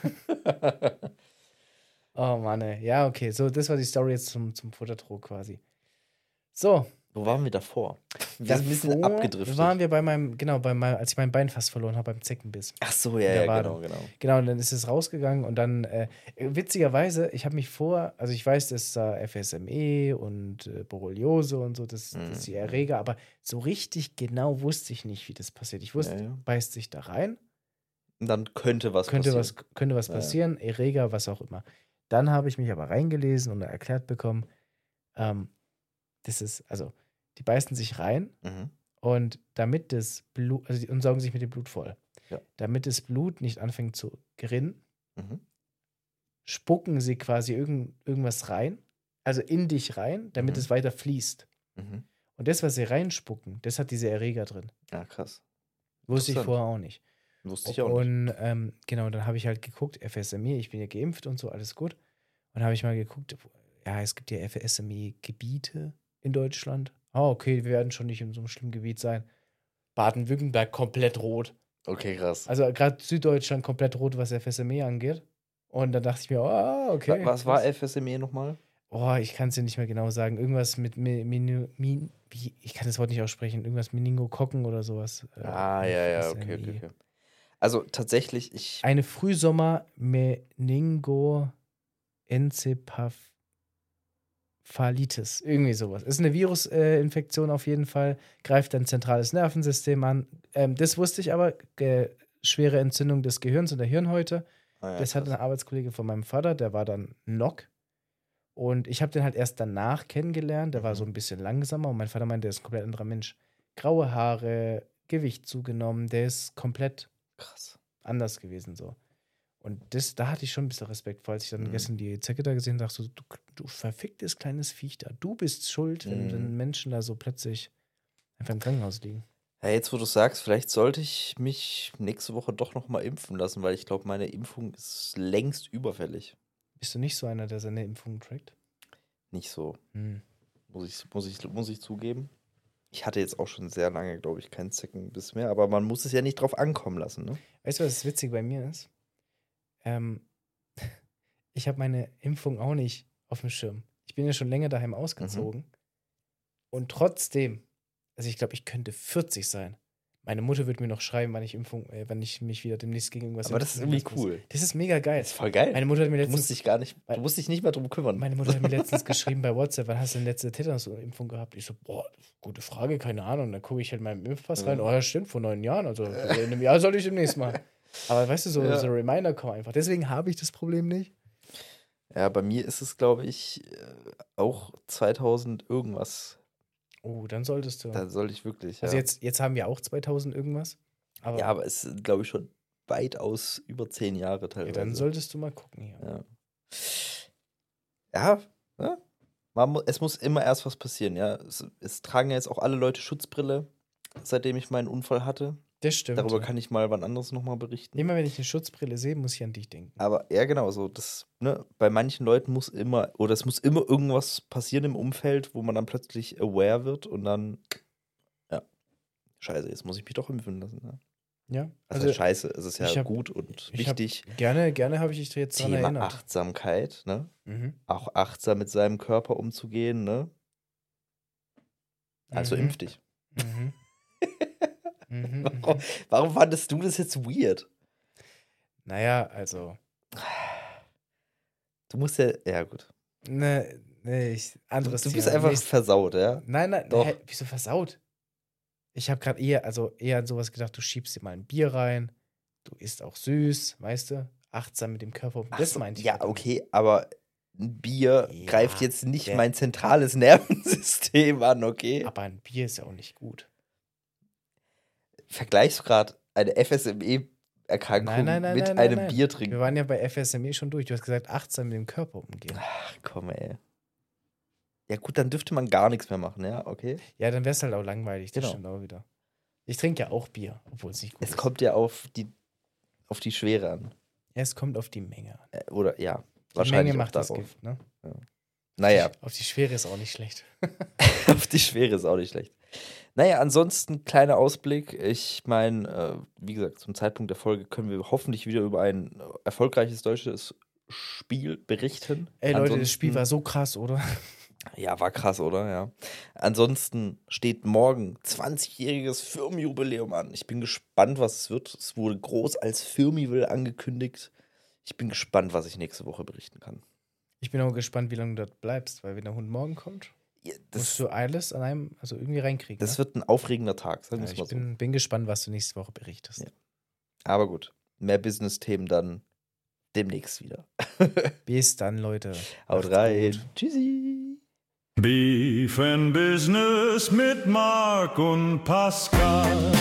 Oh Mann, ey. Ja, okay, so, das war die Story jetzt zum, zum Futtertrog quasi. So, Wo waren wir davor? Wir sind ein bisschen davor abgedriftet. waren wir bei meinem, genau, bei meinem, als ich mein Bein fast verloren habe beim Zeckenbiss. Ach so, ja, in der ja, Wade. genau, genau. Genau, und dann ist es rausgegangen und dann, äh, witzigerweise, ich habe mich vor, also ich weiß, dass da F S M E und äh, Borreliose und so, das, das ist die Mhm. Erreger, aber so richtig genau wusste ich nicht, wie das passiert. Ich wusste, Ja, ja. beißt sich da rein, Und dann könnte was könnte passieren. was, könnte was Ja, ja. passieren, Erreger, was auch immer. Dann habe ich mich aber reingelesen und erklärt bekommen, ähm, das ist, also, die beißen sich rein Mhm. und damit das Blut, also die, und saugen sich mit dem Blut voll. Ja. Damit das Blut nicht anfängt zu gerinnen, Mhm. spucken sie quasi irgend, irgendwas rein, also in dich rein, damit Mhm. es weiter fließt. Mhm. Und das, was sie reinspucken, das hat diese Erreger drin. Ja, krass. Wusste ich Interessant. vorher auch nicht. Wusste ich auch nicht. Und ähm, genau, dann habe ich halt geguckt, F S M E, ich bin ja geimpft und so, alles gut. Und habe ich mal geguckt, ja, es gibt ja F S M E-Gebiete in Deutschland. Ah, okay, wir werden schon nicht in so einem schlimmen Gebiet sein. Baden-Württemberg komplett rot. Okay, krass. Also gerade Süddeutschland komplett rot, was F S M E angeht. Und dann dachte ich mir, ah, okay. Wa- was war krass. F S M E nochmal? oh, ich kann es dir nicht mehr genau sagen. Irgendwas mit Mi, Minu- Min, wie, ich kann das Wort nicht aussprechen. Irgendwas Meningokokken oder sowas. Äh, Ah, ja, ja, F S okay, M I. okay, okay. Also tatsächlich, ich. Eine Frühsommer-Meningoenzephalitis. Irgendwie sowas. Ist eine Virusinfektion auf jeden Fall. Greift dein zentrales Nervensystem an. Ähm, das wusste ich aber. Ge schwere Entzündung des Gehirns und der Hirnhäute. Ah, ja, Das hat krass. ein Arbeitskollege von meinem Vater, der war dann Nock. Und ich habe den halt erst danach kennengelernt. Der war Mhm. so ein bisschen langsamer und mein Vater meinte, der ist ein komplett anderer Mensch. Graue Haare, Gewicht zugenommen, der ist komplett Krass. anders gewesen so. Und das, da hatte ich schon ein bisschen Respekt vor, als ich dann Mhm. gestern die Zecke da gesehen habe, dachte so, du, du verficktes kleines Viech da, du bist schuld, wenn, Mhm. wenn Menschen da so plötzlich einfach im Krankenhaus liegen. Ja, jetzt, wo du sagst, vielleicht sollte ich mich nächste Woche doch noch mal impfen lassen, weil ich glaube, meine Impfung ist längst überfällig. Bist du nicht so einer, der seine Impfungen trackt? Nicht so, Hm. muss ich, muss ich, muss ich zugeben. Ich hatte jetzt auch schon sehr lange, glaube ich, keinen Zeckenbiss mehr, aber man muss es ja nicht drauf ankommen lassen, ne? Weißt du, was das witzig bei mir ist? Ähm, ich habe meine Impfung auch nicht auf dem Schirm. Ich bin ja schon länger daheim ausgezogen. Und trotzdem, also ich glaube, ich könnte vierzig sein. Meine Mutter wird mir noch schreiben, wann ich Impfung, äh, wann ich mich wieder demnächst gegen irgendwas Aber das ist impfen irgendwie lassen muss. cool. Das ist mega geil. Das ist voll geil. Meine Mutter hat mir Du letztens, musst dich gar nicht, du musst dich nicht mehr drum kümmern. meine Mutter hat mir letztens geschrieben bei WhatsApp, wann hast du denn letzte Tetanus-Impfung gehabt? Ich so, boah, gute Frage, keine Ahnung. Dann gucke ich halt in meinen Impfpass rein. Ja. Oh ja, stimmt, vor neun Jahren. Also in einem Jahr sollte ich demnächst mal. Aber weißt du, so, Ja. so Reminder kommen einfach. Deswegen habe ich das Problem nicht. Ja, bei mir ist es, glaube ich, äh, auch zweitausend irgendwas. Oh, dann solltest du. Da sollte ich wirklich, ja. Also jetzt, jetzt haben wir auch zweitausend irgendwas. Aber, Ja, aber es sind, glaube ich, schon weitaus über zehn Jahre ja, teilweise. dann solltest du mal gucken hier. Ja. Ja, ja. Man, mu- es muss immer erst was passieren, ja. Es, es tragen ja jetzt auch alle Leute Schutzbrille, seitdem ich meinen Unfall hatte. Das stimmt. Darüber ja. kann ich mal wann anderes nochmal berichten. Immer wenn ich eine Schutzbrille sehe, muss ich an dich denken. Aber ja, genau, so das, ne, bei manchen Leuten muss immer, oder es muss immer irgendwas passieren im Umfeld, wo man dann plötzlich aware wird und dann, ja, scheiße, jetzt muss ich mich doch impfen lassen. Ja. Ja, Also, also scheiße, es ist ja ich hab- gut und ich hab- wichtig. gerne, gerne habe ich dich jetzt daran Thema erinnert. Achtsamkeit, ne? Mhm. Auch achtsam mit seinem Körper umzugehen, ne? Also Mhm. impf dich. Mhm. mhm. Warum, mhm. warum fandest du das jetzt weird? Naja, also, Du musst ja, ja gut. ne, ne, ich, Du, anderes du bist Thema. einfach Nächst- versaut, ja? Nein, nein, Doch. hä, wieso versaut? Ich habe gerade eher, also eher an sowas gedacht, du schiebst dir mal ein Bier rein, du isst auch süß, weißt du? Achtsam mit dem Körper. Ach Das so, meinte ich. ja, halt damit. okay, aber ein Bier Ja, greift jetzt nicht der- mein zentrales Nervensystem an, okay? Aber ein Bier ist ja auch nicht gut. Vergleichst du gerade eine F S M E-Erkrankung Nein, nein, nein, mit nein, nein, einem nein. Bier Wir trinken? waren ja bei F S M E schon durch. Du hast gesagt, achtsam mit dem Körper umgehen. Ach, komm, ey. Ja gut, dann dürfte man gar nichts mehr machen, ja, okay? Ja, dann wär's halt auch langweilig. Das Genau. stimmt auch wieder. Ich trinke ja auch Bier, obwohl es nicht gut Es ist. kommt ja auf die, auf die Schwere an. Es kommt auf die Menge an. Äh, Oder, ja, Die wahrscheinlich Menge auch macht das darauf. Gift, ne? Naja, Auf die Schwere ist auch nicht schlecht. auf die Schwere ist auch nicht schlecht. Naja, ansonsten kleiner Ausblick. Ich meine, äh, wie gesagt, zum Zeitpunkt der Folge können wir hoffentlich wieder über ein äh, erfolgreiches deutsches Spiel berichten. Ey, Leute, das Ansonsten- Spiel war so krass, oder? Ja, war krass, oder? Ja. Ansonsten steht morgen zwanzigjähriges Firmenjubiläum an. Ich bin gespannt, was es wird. Es wurde groß als Firmival angekündigt. Ich bin gespannt, was ich nächste Woche berichten kann. Ich bin auch gespannt, wie lange du dort bleibst, weil wenn der Hund morgen kommt, Ja, musst das, du alles an einem, also irgendwie reinkriegen. das ne? wird ein aufregender Tag, sagen wir ja, es mal ich so. bin, bin gespannt, was du nächste Woche berichtest. Ja. Aber gut, mehr Business-Themen dann demnächst wieder. Bis dann, Leute. Haut Macht's rein. gut. Tschüssi. Beef and Business mit Mark und Pascal.